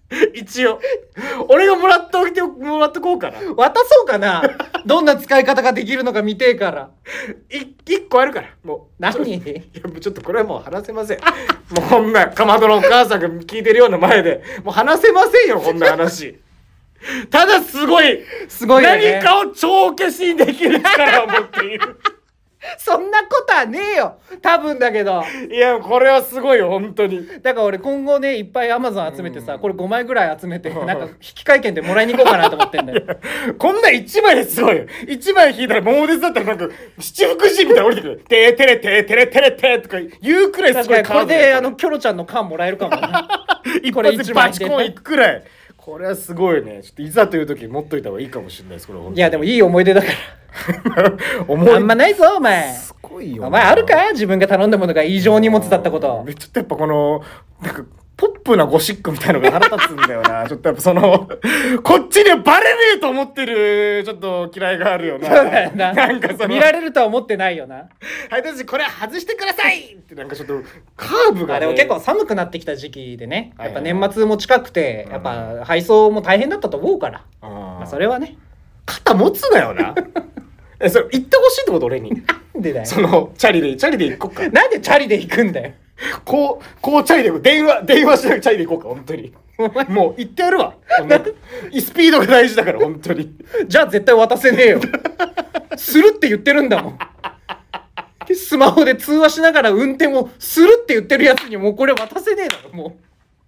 一応俺がもらっとこうかな。 渡そうかな。どんな使い方ができるのか見てえから。 一個あるから。もう何？ いやちょっとこれはもう話せません。もうこんなかまどのお母さんが聞いてるような前でもう話せませんよこんな話。ただすごいよね。何かを帳消しにできる力を持っている。 そんなことはねえよ多分だけど。 いやこれはすごいよ本当に。 だから俺今後ねいっぱい Amazon 集めてさ、これ5枚ぐらい集めてなんか引換券でもらいに行こうかなと思ってんだよ。 こんな1枚ですごいよ。1枚引いたら桃鉄だったらなんか七福神みたいな降りてくる。てーてれてーてれてれてーとか言うくらいすごいカード。 これでキョロちゃんの缶もらえるかもな。 一発でバチコンいくくらい。これはすごいね。ちょっといざという時持っといた方がいいかもしれないですこれ。 いやでもいい思い出だからあんまないぞお前。すごいよ。お前あるか自分が頼んだものが異常荷物だったこと。 ちょっとやっぱこのなんかポップなゴシックみたいのが腹立つんだよな。ちょっとやっぱそのこっちにはバレねえと思ってるちょっと嫌いがあるよな。 そうだよな。 なんかその見られるとは思ってないよな。 はい私これ外してくださいってなんかちょっとカーブが、ね、 でも結構寒くなってきた時期でね、やっぱ年末も近くてやっぱ配送も大変だったと思うから、まあそれはね肩持つなよな。それ言ってほしいってこと俺に。 なんでだよ。 そのチャリで行こっか。 なんでチャリで行くんだよ。 こうチャリで行く。電話しなくチャリで行こうか本当に。もう言ってやるわ。スピードが大事だから本当に。 じゃあ絶対渡せねえよ。するって言ってるんだもん。スマホで通話しながら運転をするって言ってるやつにもうこれ渡せねえだろもう。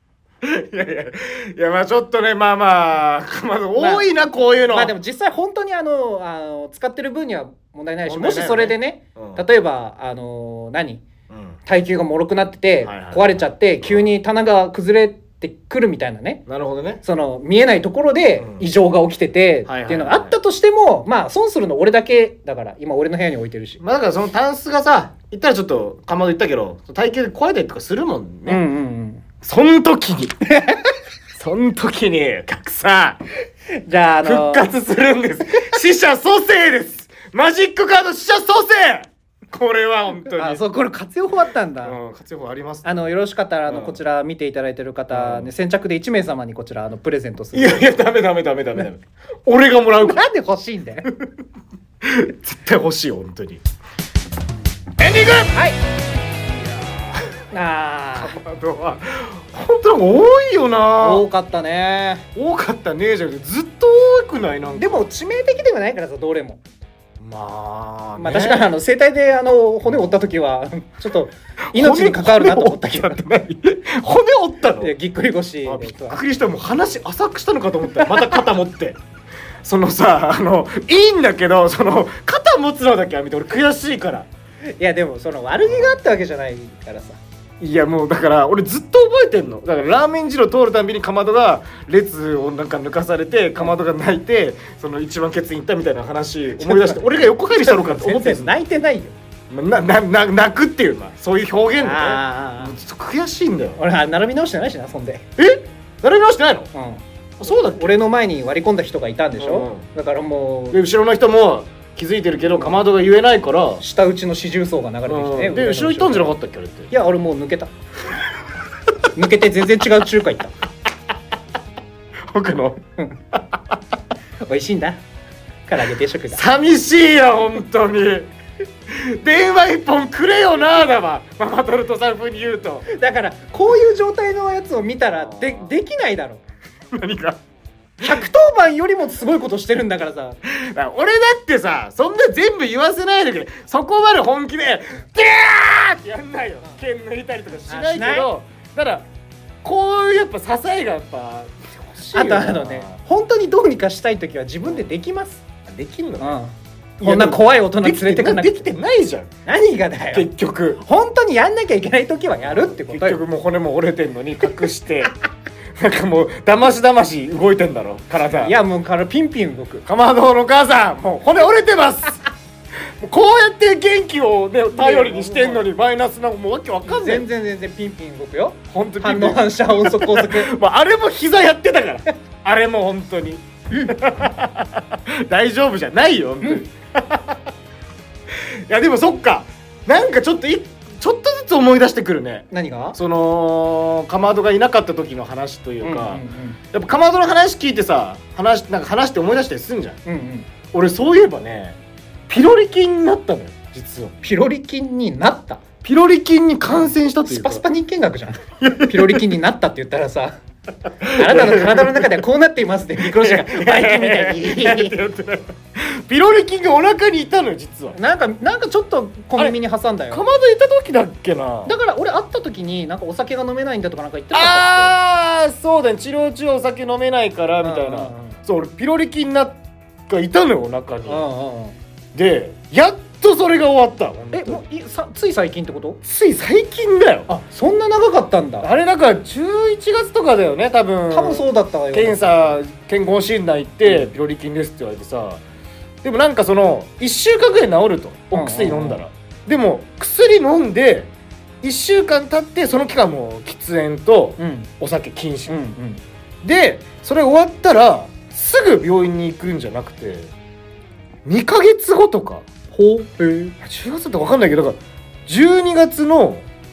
いやまあちょっとねまあ多いなこういうの。 まあでも実際本当に使ってる分には問題ないし、もしそれでね、例えば耐久が脆くなってて壊れちゃって急に棚が崩れてくるみたいなね。 なるほどね。 その見えないところで異常が起きててっていうのがあったとしても、まあ損するの俺だけだから今俺の部屋に置いてるし。 まあだからそのタンスがさ言ったらちょっとかまど言ったけど耐久で壊れたりとかするもんね。そん時にお客さんじゃあ復活するんです。死者蘇生です。マジックカード死者蘇生。これは本当にそうこれ活用法あったんだ。 活用法あります、 よろしかったらこちら見ていただいてる方、ね、先着で1名様にこちらプレゼントする。 いやダメ俺がもらうから。 なんで欲しいんだよ。 絶対欲しいよ本当に。エンディング。 はい。 かまどは本当に多いよな。 多かったねじゃなくてずっと多くないなんか。 でも致命的ではないからさどれも。 まあ確かに声帯で骨折った時はちょっと命に関わるなと思ったけど。 骨折ったの？ いやぎっくり腰で。 びっくりした。もう話浅くしたのかと思った。また肩持ってそのさいいんだけどその肩持つのだけは見て俺悔しいから。 いやでもその悪気があったわけじゃないからさ。 いやもうだから俺ずっと覚えてんの。だからラーメン二郎通るたびにかまどが列をなんか抜かされてかまどが泣いてその一番ケツに行ったみたいな話思い出して俺が横返りしたのかって思ってんの。 泣いてないよ。 泣くっていうのはそういう表現でね。ちょっと悔しいんだよ。 俺並び直してないしなそんで。 並び直してないの？そうだっけ？ 俺の前に割り込んだ人がいたんでしょ。だからもう後ろの人も気づいてるけどかまどが言えないから下打ちの四重奏が流れてきて、 で後ろ行ったんじゃなかったっけあれって。 いや俺もう抜けた。抜けて全然違う中華行った。 僕の美味しいんだ唐揚げ定食が。 寂しいよ本当に。電話一本くれよなだわママトルトさん風に言うと。 だからこういう状態のやつを見たらできないだろ。 何か 110番よりもすごいことしてるんだからさ。 俺だってさそんな全部言わせないでくれ。そこまで本気でギャーってやんないよ。剣抜いたりとかしないけどただこういうやっぱ支えがやっぱ欲しいよな。 あとね本当にどうにかしたい時は自分でできます。 できんの？ こんな怖い大人連れてかなくて。 できてないじゃん。 何がだよ。 結局本当にやんなきゃいけない時はやるってことよ。 結局もう骨も折れてんのに隠してなんかもうだまし動いてんだろ体。 いやもう体ピンピン動く。 かまどのお母さんもう骨折れてます。こうやって元気をね頼りにしてんのにマイナスなもうわけわかんない。 全然ピンピン動くよ。 本当に反応反射音速高速。 あれも膝やってたからあれも本当に大丈夫じゃないよ本当に。いやでもそっかなんかちょっとずつ思い出してくるね。 何が？ そのかまどがいなかった時の話というか、やっぱかまどの話聞いてさ、話して思い出したりすんじゃん。俺そういえばね、ピロリ菌になったのよ、実は。 ピロリ菌になった？ ピロリ菌に感染したというか、 スパスパ人間学じゃん。ピロリ菌になったって言ったらさ、あなたの体の中ではこうなっていますってミクロシがバイキンみたいにピロリ菌がお腹にいたのよ、実は。 なんかちょっと小耳に挟んだよ。 かまどいた時だっけな。 だから俺会った時になんかお酒が飲めないんだとかなんか言ってた。 ああ、そうだね、治療中お酒飲めないからみたいな。そう、俺ピロリ菌がいたのよ、お腹に。で、やっとそれが終わった。 もうつい最近ってこと？ つい最近だよ。 あ、そんな長かったんだ。 あれだから11月とかだよね、多分そうだったわよ。 健康診断行って、ピロリ菌ですって言われてさ、でもなんかその1週間ぐらい治ると、お薬飲んだら。でも薬飲んで1週間経って、その期間も喫煙とお酒禁止、でそれ終わったらすぐ病院に行くんじゃなくて、2ヶ月後とか、10月だと分かんないけど、だから12月の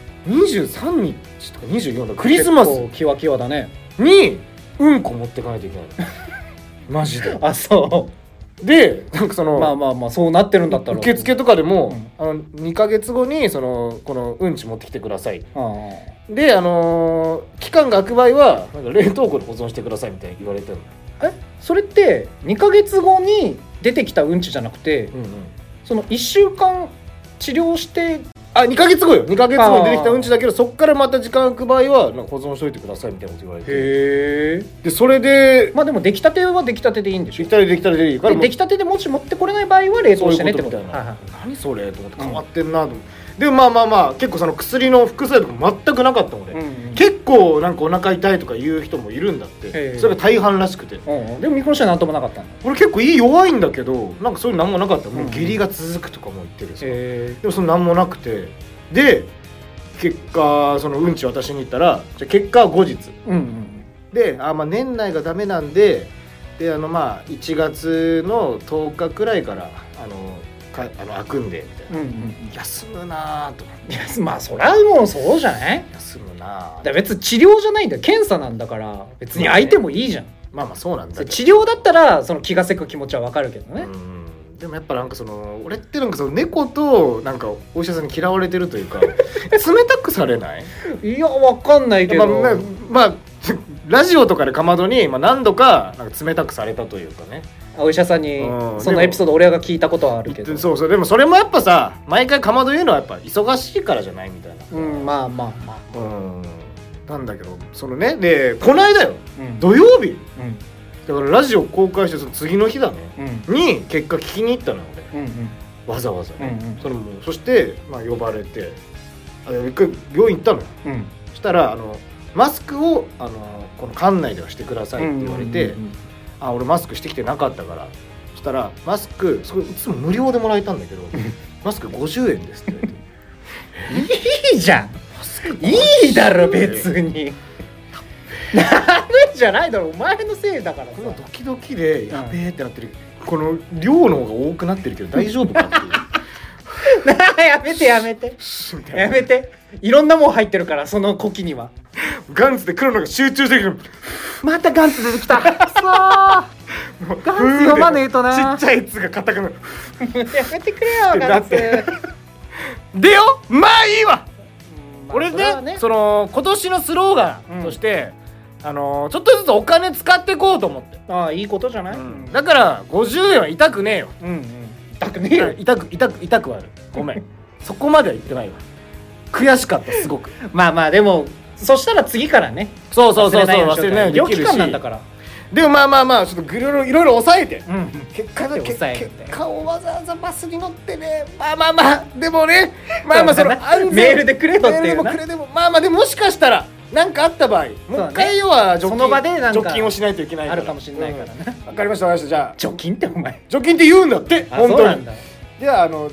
23日とか24日、クリスマスキワキワだねにうんこ持ってかないといけないマジで。 あ、そうで、なんかそのまあそうなってるんだったら、 受付とかでも、2ヶ月後にこのうんち持ってきてください、で期間が空く場合はなんか冷凍庫で保存してくださいみたいに言われてるの。 それって2ヶ月後に出てきたうんちじゃなくて、その1週間治療して、 2ヶ月後よ。2ヶ月後に出てきたうんちだけど、そっからまた時間空く場合はなんか保存しといてくださいみたいなこと言われて。でそれでまあでも出来たては出来たてでいいんでしょ。 出来たてでいいから、 出来たてでもし持ってこれない場合は冷凍してねってこと。 何それと思って、変わってんなと思って、でまあ結構その薬の副作用とか全くなかったので、結構なんかお腹痛いとか言う人もいるんだって。それが大半らしくて、 でもミクロシはなんともなかったんだ。 俺結構弱いんだけど、なんかそういうのなんもなかった。もう下痢が続くとかも言ってるし、でもそのなんもなくて、で結果そのうんち渡しに行ったら、じゃ結果は後日、で年内がダメなんで、1月の10日くらいから開くんでみたいな、休むなと思って。 まあそりゃもうそうじゃない？ 休むな。 だ別に治療じゃないんだよ、検査なんだから別に相手もいいじゃん。 まあそうなんだけど、 治療だったらその気がせく気持ちはわかるけどね。 でもやっぱなんか俺ってなんか猫となんかお医者さんに嫌われてるというか冷たくされない？いやわかんないけど、 ラジオとかでかまどに何度かなんか冷たくされたというかね、 お医者さんにそのエピソード俺が聞いたことはあるけど、 そうでもそれもやっぱさ、毎回かまど言うのはやっぱ忙しいからじゃないみたいな。 まあなんだけど、そのね、でこの間よ、土曜日、だからラジオ公開してその次の日だね、に結果聞きに行ったのよ俺、わざわざね、そして呼ばれて一回病院行ったのよ、そしたらマスクをこの館内ではしてくださいって言われて、俺マスクしてきてなかったから、そしたらマスクいつも無料でもらえたんだけどマスク50円ですって言われていいじゃん、いいだろ別にダメじゃないだろ、お前のせいだからさ。 このドキドキでやべえってなってる、この量の方が多くなってるけど大丈夫かっていうやめてやめて、いろんなもん入ってるから、その呼気にはガンツで来るのが集中してる。 またガンツ出てきたさあガンツ読まねえとな。 ちっちゃい「つ」が硬くなるやめてくれよガンツでよ、まあいいわ。俺ね、その今年のスローガンとして、ちょっとずつお金使っていこうと思って。 いいことじゃない、 だから50円は痛くねえよ。 痛くねえよ。 痛くはある、ごめんそこまでは言ってないわ。悔しかった、すごく。 まあでもそしたら次からね、 そう忘れないようにできるし、 医療機関なんだから。 でもちょっといろいろ抑えて、結果をわざわざバスに乗ってね、でもね、そのメールでくれよっていうな。 でももしかしたら何かあった場合、もう一回要は除菌をしないといけないから、 あるかもしれないからね。 わかりました。じゃあ除菌ってお前除菌って言うんだって、本当に。 そうなんだ。 じゃあじゃあ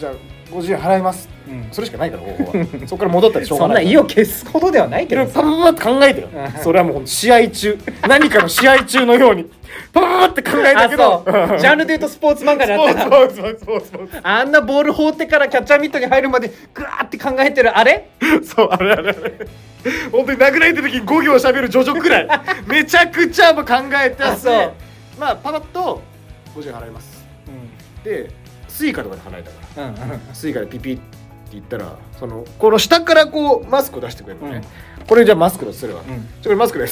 50円払います、それしかないから方法はそこから戻ったらしょうがない。 そんな意を消すほどではないけど、 パパパって考えてよそれはもう試合中何かの試合中のようにパパパって考えたけど、 ジャンルで言うとスポーツ漫画であったらあんなボール放ってからキャッチャーミットに入るまでグワーって考えてるあれそうあれ本当に殴られた時に5行喋るジョジョくらいめちゃくちゃ考えてあって、まあパパッと50円払います、でスイカとかで払えたから、スイカでピピって言ったらこの下からこうマスクを出してくれるのね、これじゃあマスクのするわ、これマスクです。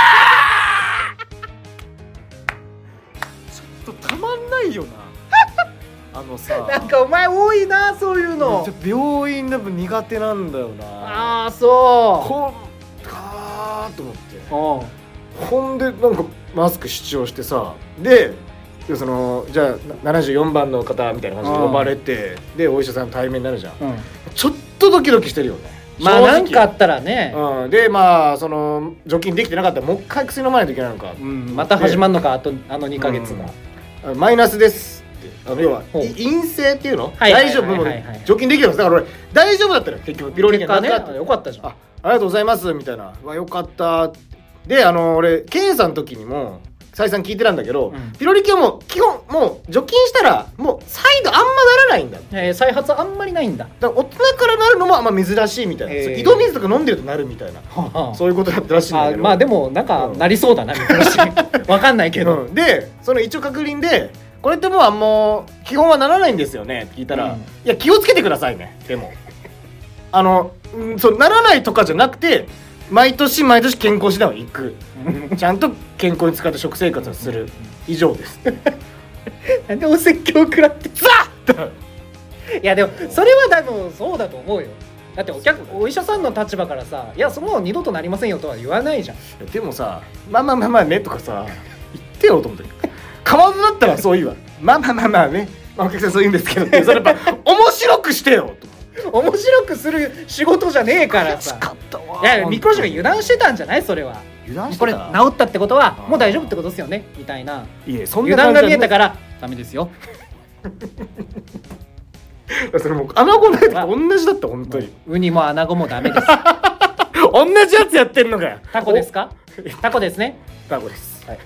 ちょっとたまんないよなさなんかお前多いなそういうの。 病院でも苦手なんだよな。 あそうこんかーと思って、ほんでなんかマスク主張してさ、でじゃあ74番の方みたいな感じで呼ばれて、でお医者さん対面になるじゃん、ちょっとドキドキしてるよね。 まあなんかあったらね、 でまあ除菌できてなかったらもう一回薬飲まないといけないのか、 また始まるのか、あと2ヶ月が、 マイナスですって要は陰性っていうの、大丈夫、除菌できてます。だから俺大丈夫だったら結局ピロリ菌なくなってよかったじゃん、ありがとうございますみたいな、よかったで、俺検査の時にも再三聞いてたんだけど、ピロリ菌はもう基本もう除菌したらもう再度あんまならないんだ、 再発あんまりないんだ。 だから大人からなるのもあんま珍しいみたいな、井戸水とか飲んでるとなるみたいな、そういうことだったらしいんだけど、 まあでもなんかなりそうだなみたいなわかんないけど、 で一応確認でこれってもう基本はならないんですよねって聞いたら、いや気をつけてくださいね、でもならないとかじゃなくて毎年健康診断は行くちゃんと健康に使って食生活をする以上ですなんでお説教食らってザッいやでもそれは多分そうだと思うよ。だってお医者さんの立場からさ、いやもう二度となりませんよとは言わないじゃん。 でもさまあねとかさ言ってよと思って、かまどだったらそういうわまあね、お客さんそう言うんですけどって、それやっぱ面白くしてよと。 面白くする仕事じゃねえからさ。いやミクロジが油断してたんじゃない？それは油断してた。これ治ったってことはもう大丈夫ってことですよねみたいな。油断が見えたからダメですよそれもうアナゴのやつと同じだった。本当にウニもアナゴもダメです同じやつやってんのかよ。 タコですか？タコですね。 タコです、はい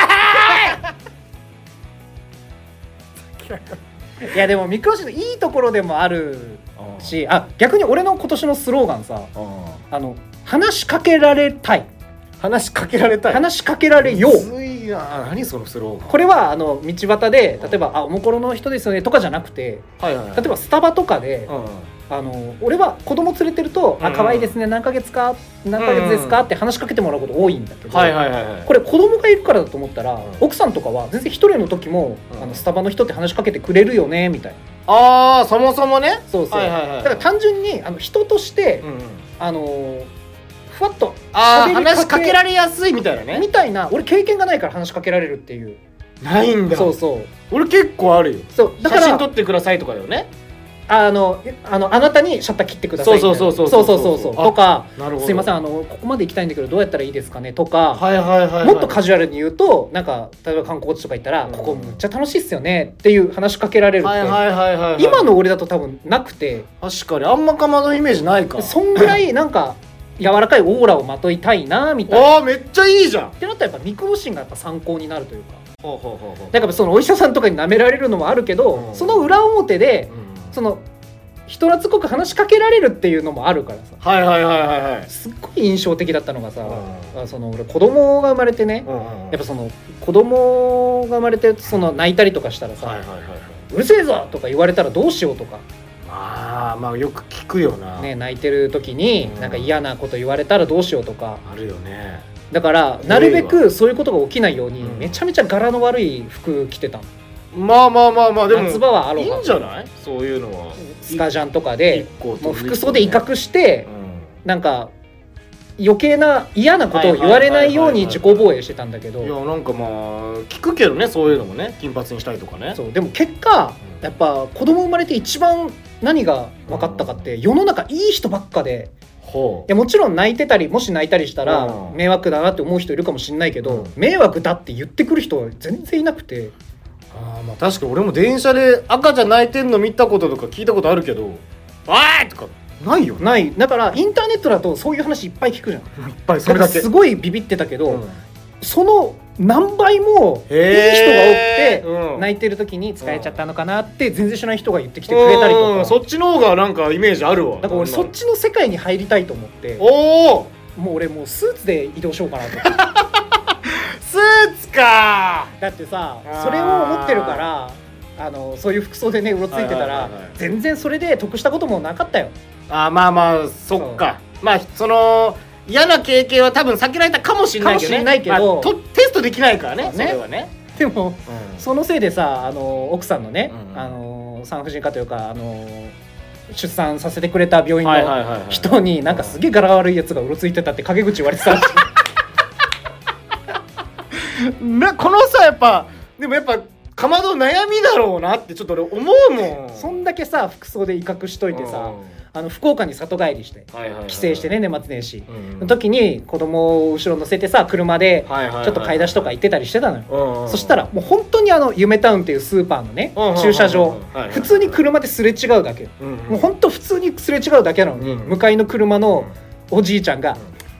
いやでもミクロジのいいところでもあるし、逆に俺の今年のスローガンさ、話しかけられたい、話しかけられよう。 何そのスローガン。 これは道端で例えばおもころの人ですよねとかじゃなくて、例えばスタバとかで、俺は子供連れてると可愛いですね、何ヶ月ですかって話しかけてもらうこと多いんだけど、これ子供がいるからだと思ったら、奥さんとかは全然一人の時もスタバの人って話しかけてくれるよねみたいな。そもそもね。 そうそう、だから単純に人としてふわっと話しかけられやすいみたいなね、 みたいな。俺経験がないから話しかけられるっていう。 ないんだ。 そう俺結構あるよ。 だから写真撮ってくださいとかだよね。 あなたにシャッター切ってください。そうとか、すいませんここまで行きたいんだけどどうやったらいいですかねとか、もっとカジュアルに言うと、なんか例えば観光地とか行ったら、ここめっちゃ楽しいっすよねっていう話しかけられるって、今の俺だと多分なくて。 確かにあんまかまどイメージないか。 そんぐらいなんか柔らかいオーラをまといたいなみたいな。 めっちゃいいじゃんってなったら、やっぱミクロシンがやっぱ参考になるというか、だからお医者さんとかに舐められるのもあるけど、その裏表で人懐っこく話しかけられるっていうのもあるからさ。すっごい印象的だったのがさ、俺子供が生まれてね、やっぱ子供が生まれて泣いたりとかしたらさ、うるせえぞとか言われたらどうしようとか。 まあよく聞くよな、 泣いてる時になんか嫌なこと言われたらどうしようとかあるよね。 だからなるべくそういうことが起きないようにめちゃめちゃ柄の悪い服着てたの。 まあでも夏場はアロハ、 いいんじゃない？そういうのはスカジャンとかでもう服装で威嚇して、なんか余計な嫌なことを言われないように自己防衛してたんだけど、 いやなんか聞くけどね、そういうのもね、金髪にしたりとかね。 そうでも結果やっぱ子供生まれて一番何が分かったかって、世の中いい人ばっかで、いやもちろん泣いてたりもし泣いたりしたら迷惑だなって思う人いるかもしれないけど、迷惑だって言ってくる人は全然いなくて、 まあ確かに俺も電車で赤ちゃん泣いてんの見たこととか聞いたことあるけど「わーい!」とかないよね。 ない。だからインターネットだとそういう話いっぱい聞くじゃん。 いっぱいそれだけすごいビビってたけど、その何倍もいい人が多くて、泣いてる時に疲れちゃったのかなって全然知らない人が言ってきてくれたりとか、 そっちの方がなんかイメージあるわ。 だから俺そっちの世界に入りたいと思って、もう俺もうスーツで移動しようかなとスーツか。 だってさそれを思ってるからそういう服装でねうろついてたら全然それで得したこともなかったよ。 まあそっか。まあその嫌な経験は多分避けられたかもしれないけど、テストできないからね、それはね。 でも、そのせいでさ奥さんのね、産婦人科というか出産させてくれた病院の人になんかすげえ柄悪いやつがうろついてたって陰口言われてたこのさやっぱでもやっぱかまど悩みだろうなってちょっと俺思うもん。 そんだけさ服装で威嚇しといてさ、福岡に里帰りして帰省してね、年末年始の時に子供を後ろ乗せてさ車でちょっと買い出しとか行ってたりしてたのよ。そしたらもう本当に夢タウンっていうスーパーのね駐車場普通に車ですれ違うだけ、もう本当普通にすれ違うだけなのに、向かいの車のおじいちゃんが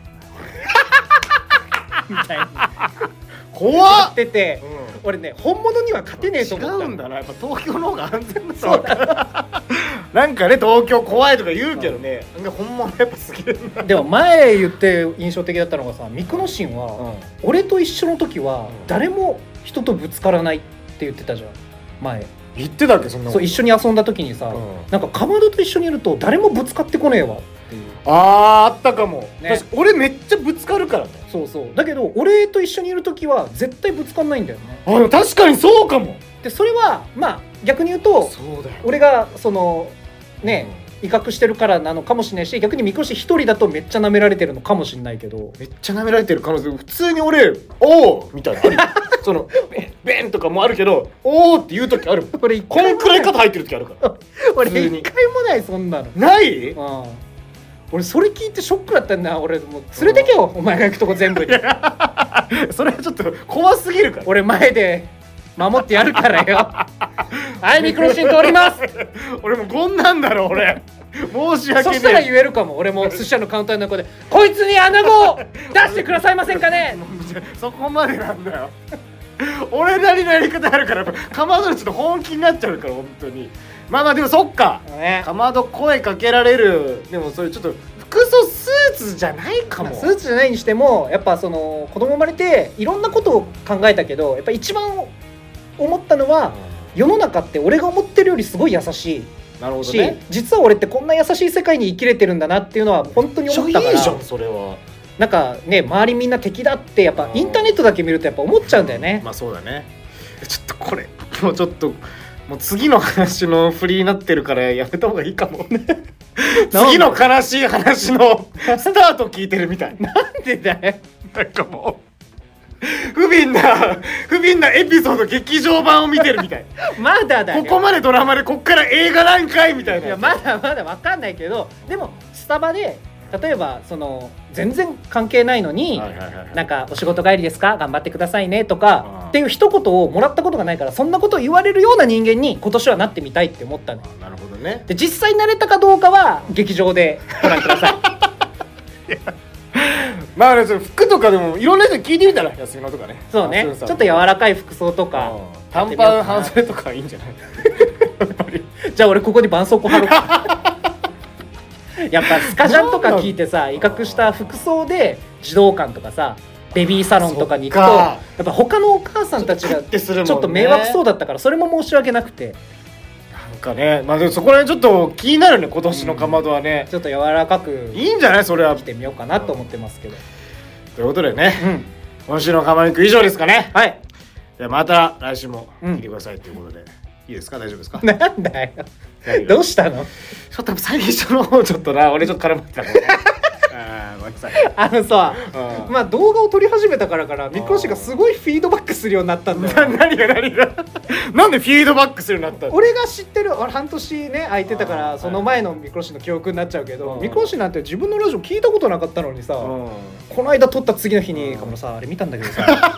みたいに怖っってて、俺ね本物には勝てねえと思った。 違うんだな、やっぱ東京の方が安全だそうだなんかね東京怖いとか言うけどね、本物やっぱすげえんだ。 でも前言って印象的だったのがさ、ミクノシンは、俺と一緒の時は誰も人とぶつからないって言ってたじゃん前。 言ってたっけそんな。 そう一緒に遊んだ時にさ、なんかかまどと一緒にいると誰もぶつかってこねえわっていう。 あったかも、ね、俺めっちゃぶつかるからね。 そうだけど俺と一緒にいる時は絶対ぶつかんないんだよね。 確かにそうかも。 でそれはまあ逆に言うと俺がそのね、威嚇してるからなのかもしれないし、逆にみこし一人だとめっちゃ舐められてるのかもしれないけど、 めっちゃ舐められてる可能性、普通に俺おーみたいなあるそのベンとかもあるけどおーって言う時ある。俺こんくらい肩入ってる時あるから俺一回もないそんなのない。 俺それ聞いてショックだったんだ。俺もう連れてけよお前が行くとこ全部にそれはちょっと怖すぎるから。 俺前で守ってやるからよはいミクロシン通ります俺もこんなんだろ俺申し訳ない。 そしたら言えるかも。俺も寿司屋のカウンターの横でこいつに穴子を出してくださいませんかねそこまでなんだよ俺なりのやり方あるからかまどにちょっと本気になっちゃうから本当に。まあでもそっか、かまど声かけられる。でもそれちょっと服装スーツじゃないかも。 スーツじゃないにしてもやっぱその子供生まれていろんなことを考えたけど、やっぱ一番思ったのは、世の中って俺が思ってるよりすごい優しい。 なるほどね。 実は俺ってこんな優しい世界に生きれてるんだなっていうのは本当に思ったから。いいじゃんそれは。 なんかね周りみんな敵だってやっぱインターネットだけ見るとやっぱ思っちゃうんだよね。 まあそうだね。ちょっとこれもうちょっともう次の話の振りになってるからやめた方がいいかもね次の悲しい話のスタート聞いてるみたい。 なんでだよ。 なんかもう不憫なエピソード劇場版を見てるみたいまだだよ。 ここまでドラマでこっから映画なんかいみたいな。 いやまだ分かんないけど、でもスタバで例えばその全然関係ないのに、なんかお仕事帰りですか頑張ってくださいねとかっていう一言をもらったことがないから、そんなことを言われるような人間に今年はなってみたいって思ったの。 なるほどね。 で実際なれたかどうかは劇場でご覧くださいまあ服とかでもいろんな人に聞いてみたら、休みのとかね。 そうね、ちょっと柔らかい服装とか短パン半袖とかいいんじゃないやっぱり。 じゃあ俺ここに絆創膏貼ろうかやっぱスカジャンとか聞いてさ、威嚇した服装で児童館とかさベビーサロンとかに行くとやっぱ他のお母さんたちがちょっと迷惑そうだったから、それも申し訳なくて。 なんかね、まあでもそこら辺ちょっと気になるね今年のかまどはね、 ちょっと柔らかくいいんじゃないそれは。 着てみようかなと思ってますけど。 ということでね、今週のかまど以上ですかね。 はい。 じゃあまた来週も聞いてくださいということで、いいですか、大丈夫ですか。 なんだよどうしたの。 ちょっと最初の方ちょっとな俺ちょっと絡まってたからねさ、まあ動画を撮り始めたからミクロシがすごいフィードバックするようになったんだよ。 何がなんでフィードバックするようになったの。 俺が知ってる半年ね空いてたからその前のミクロシの記憶になっちゃうけど、ミクロシなんて自分のラジオ聞いたことなかったのにさ、この間撮った次の日に「かもさあれ見たんだけどさ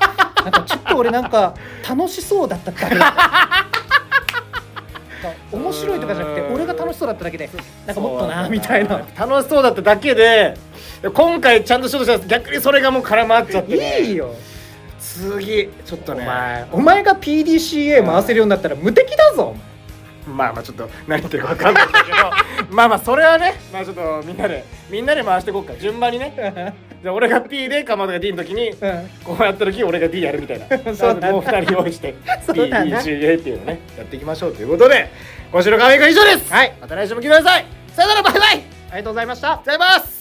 なんかちょっと俺なんか楽しそうだっただけ面白いとかじゃなくて俺が楽しそうだっただけでなんかもっとなみたいな楽しそうだっただけで今回ちゃんとしようとしたら逆にそれがもう絡まっちゃってねいいよ次ちょっとねお前が PDCA 回せるようになったら無敵だぞまあちょっと何言ってるか分かんないんだけどまあそれはねちょっとみんなで回していこうか順番にねじゃあ俺が P でかまどが D の時に、こうやった時俺が D やるみたいなそうもう2人用意して PDCA っていうのねやっていきましょうということで今週の画面が以上です、はい、また来週も来てくださいさよならバイバイありがとうございましたございます。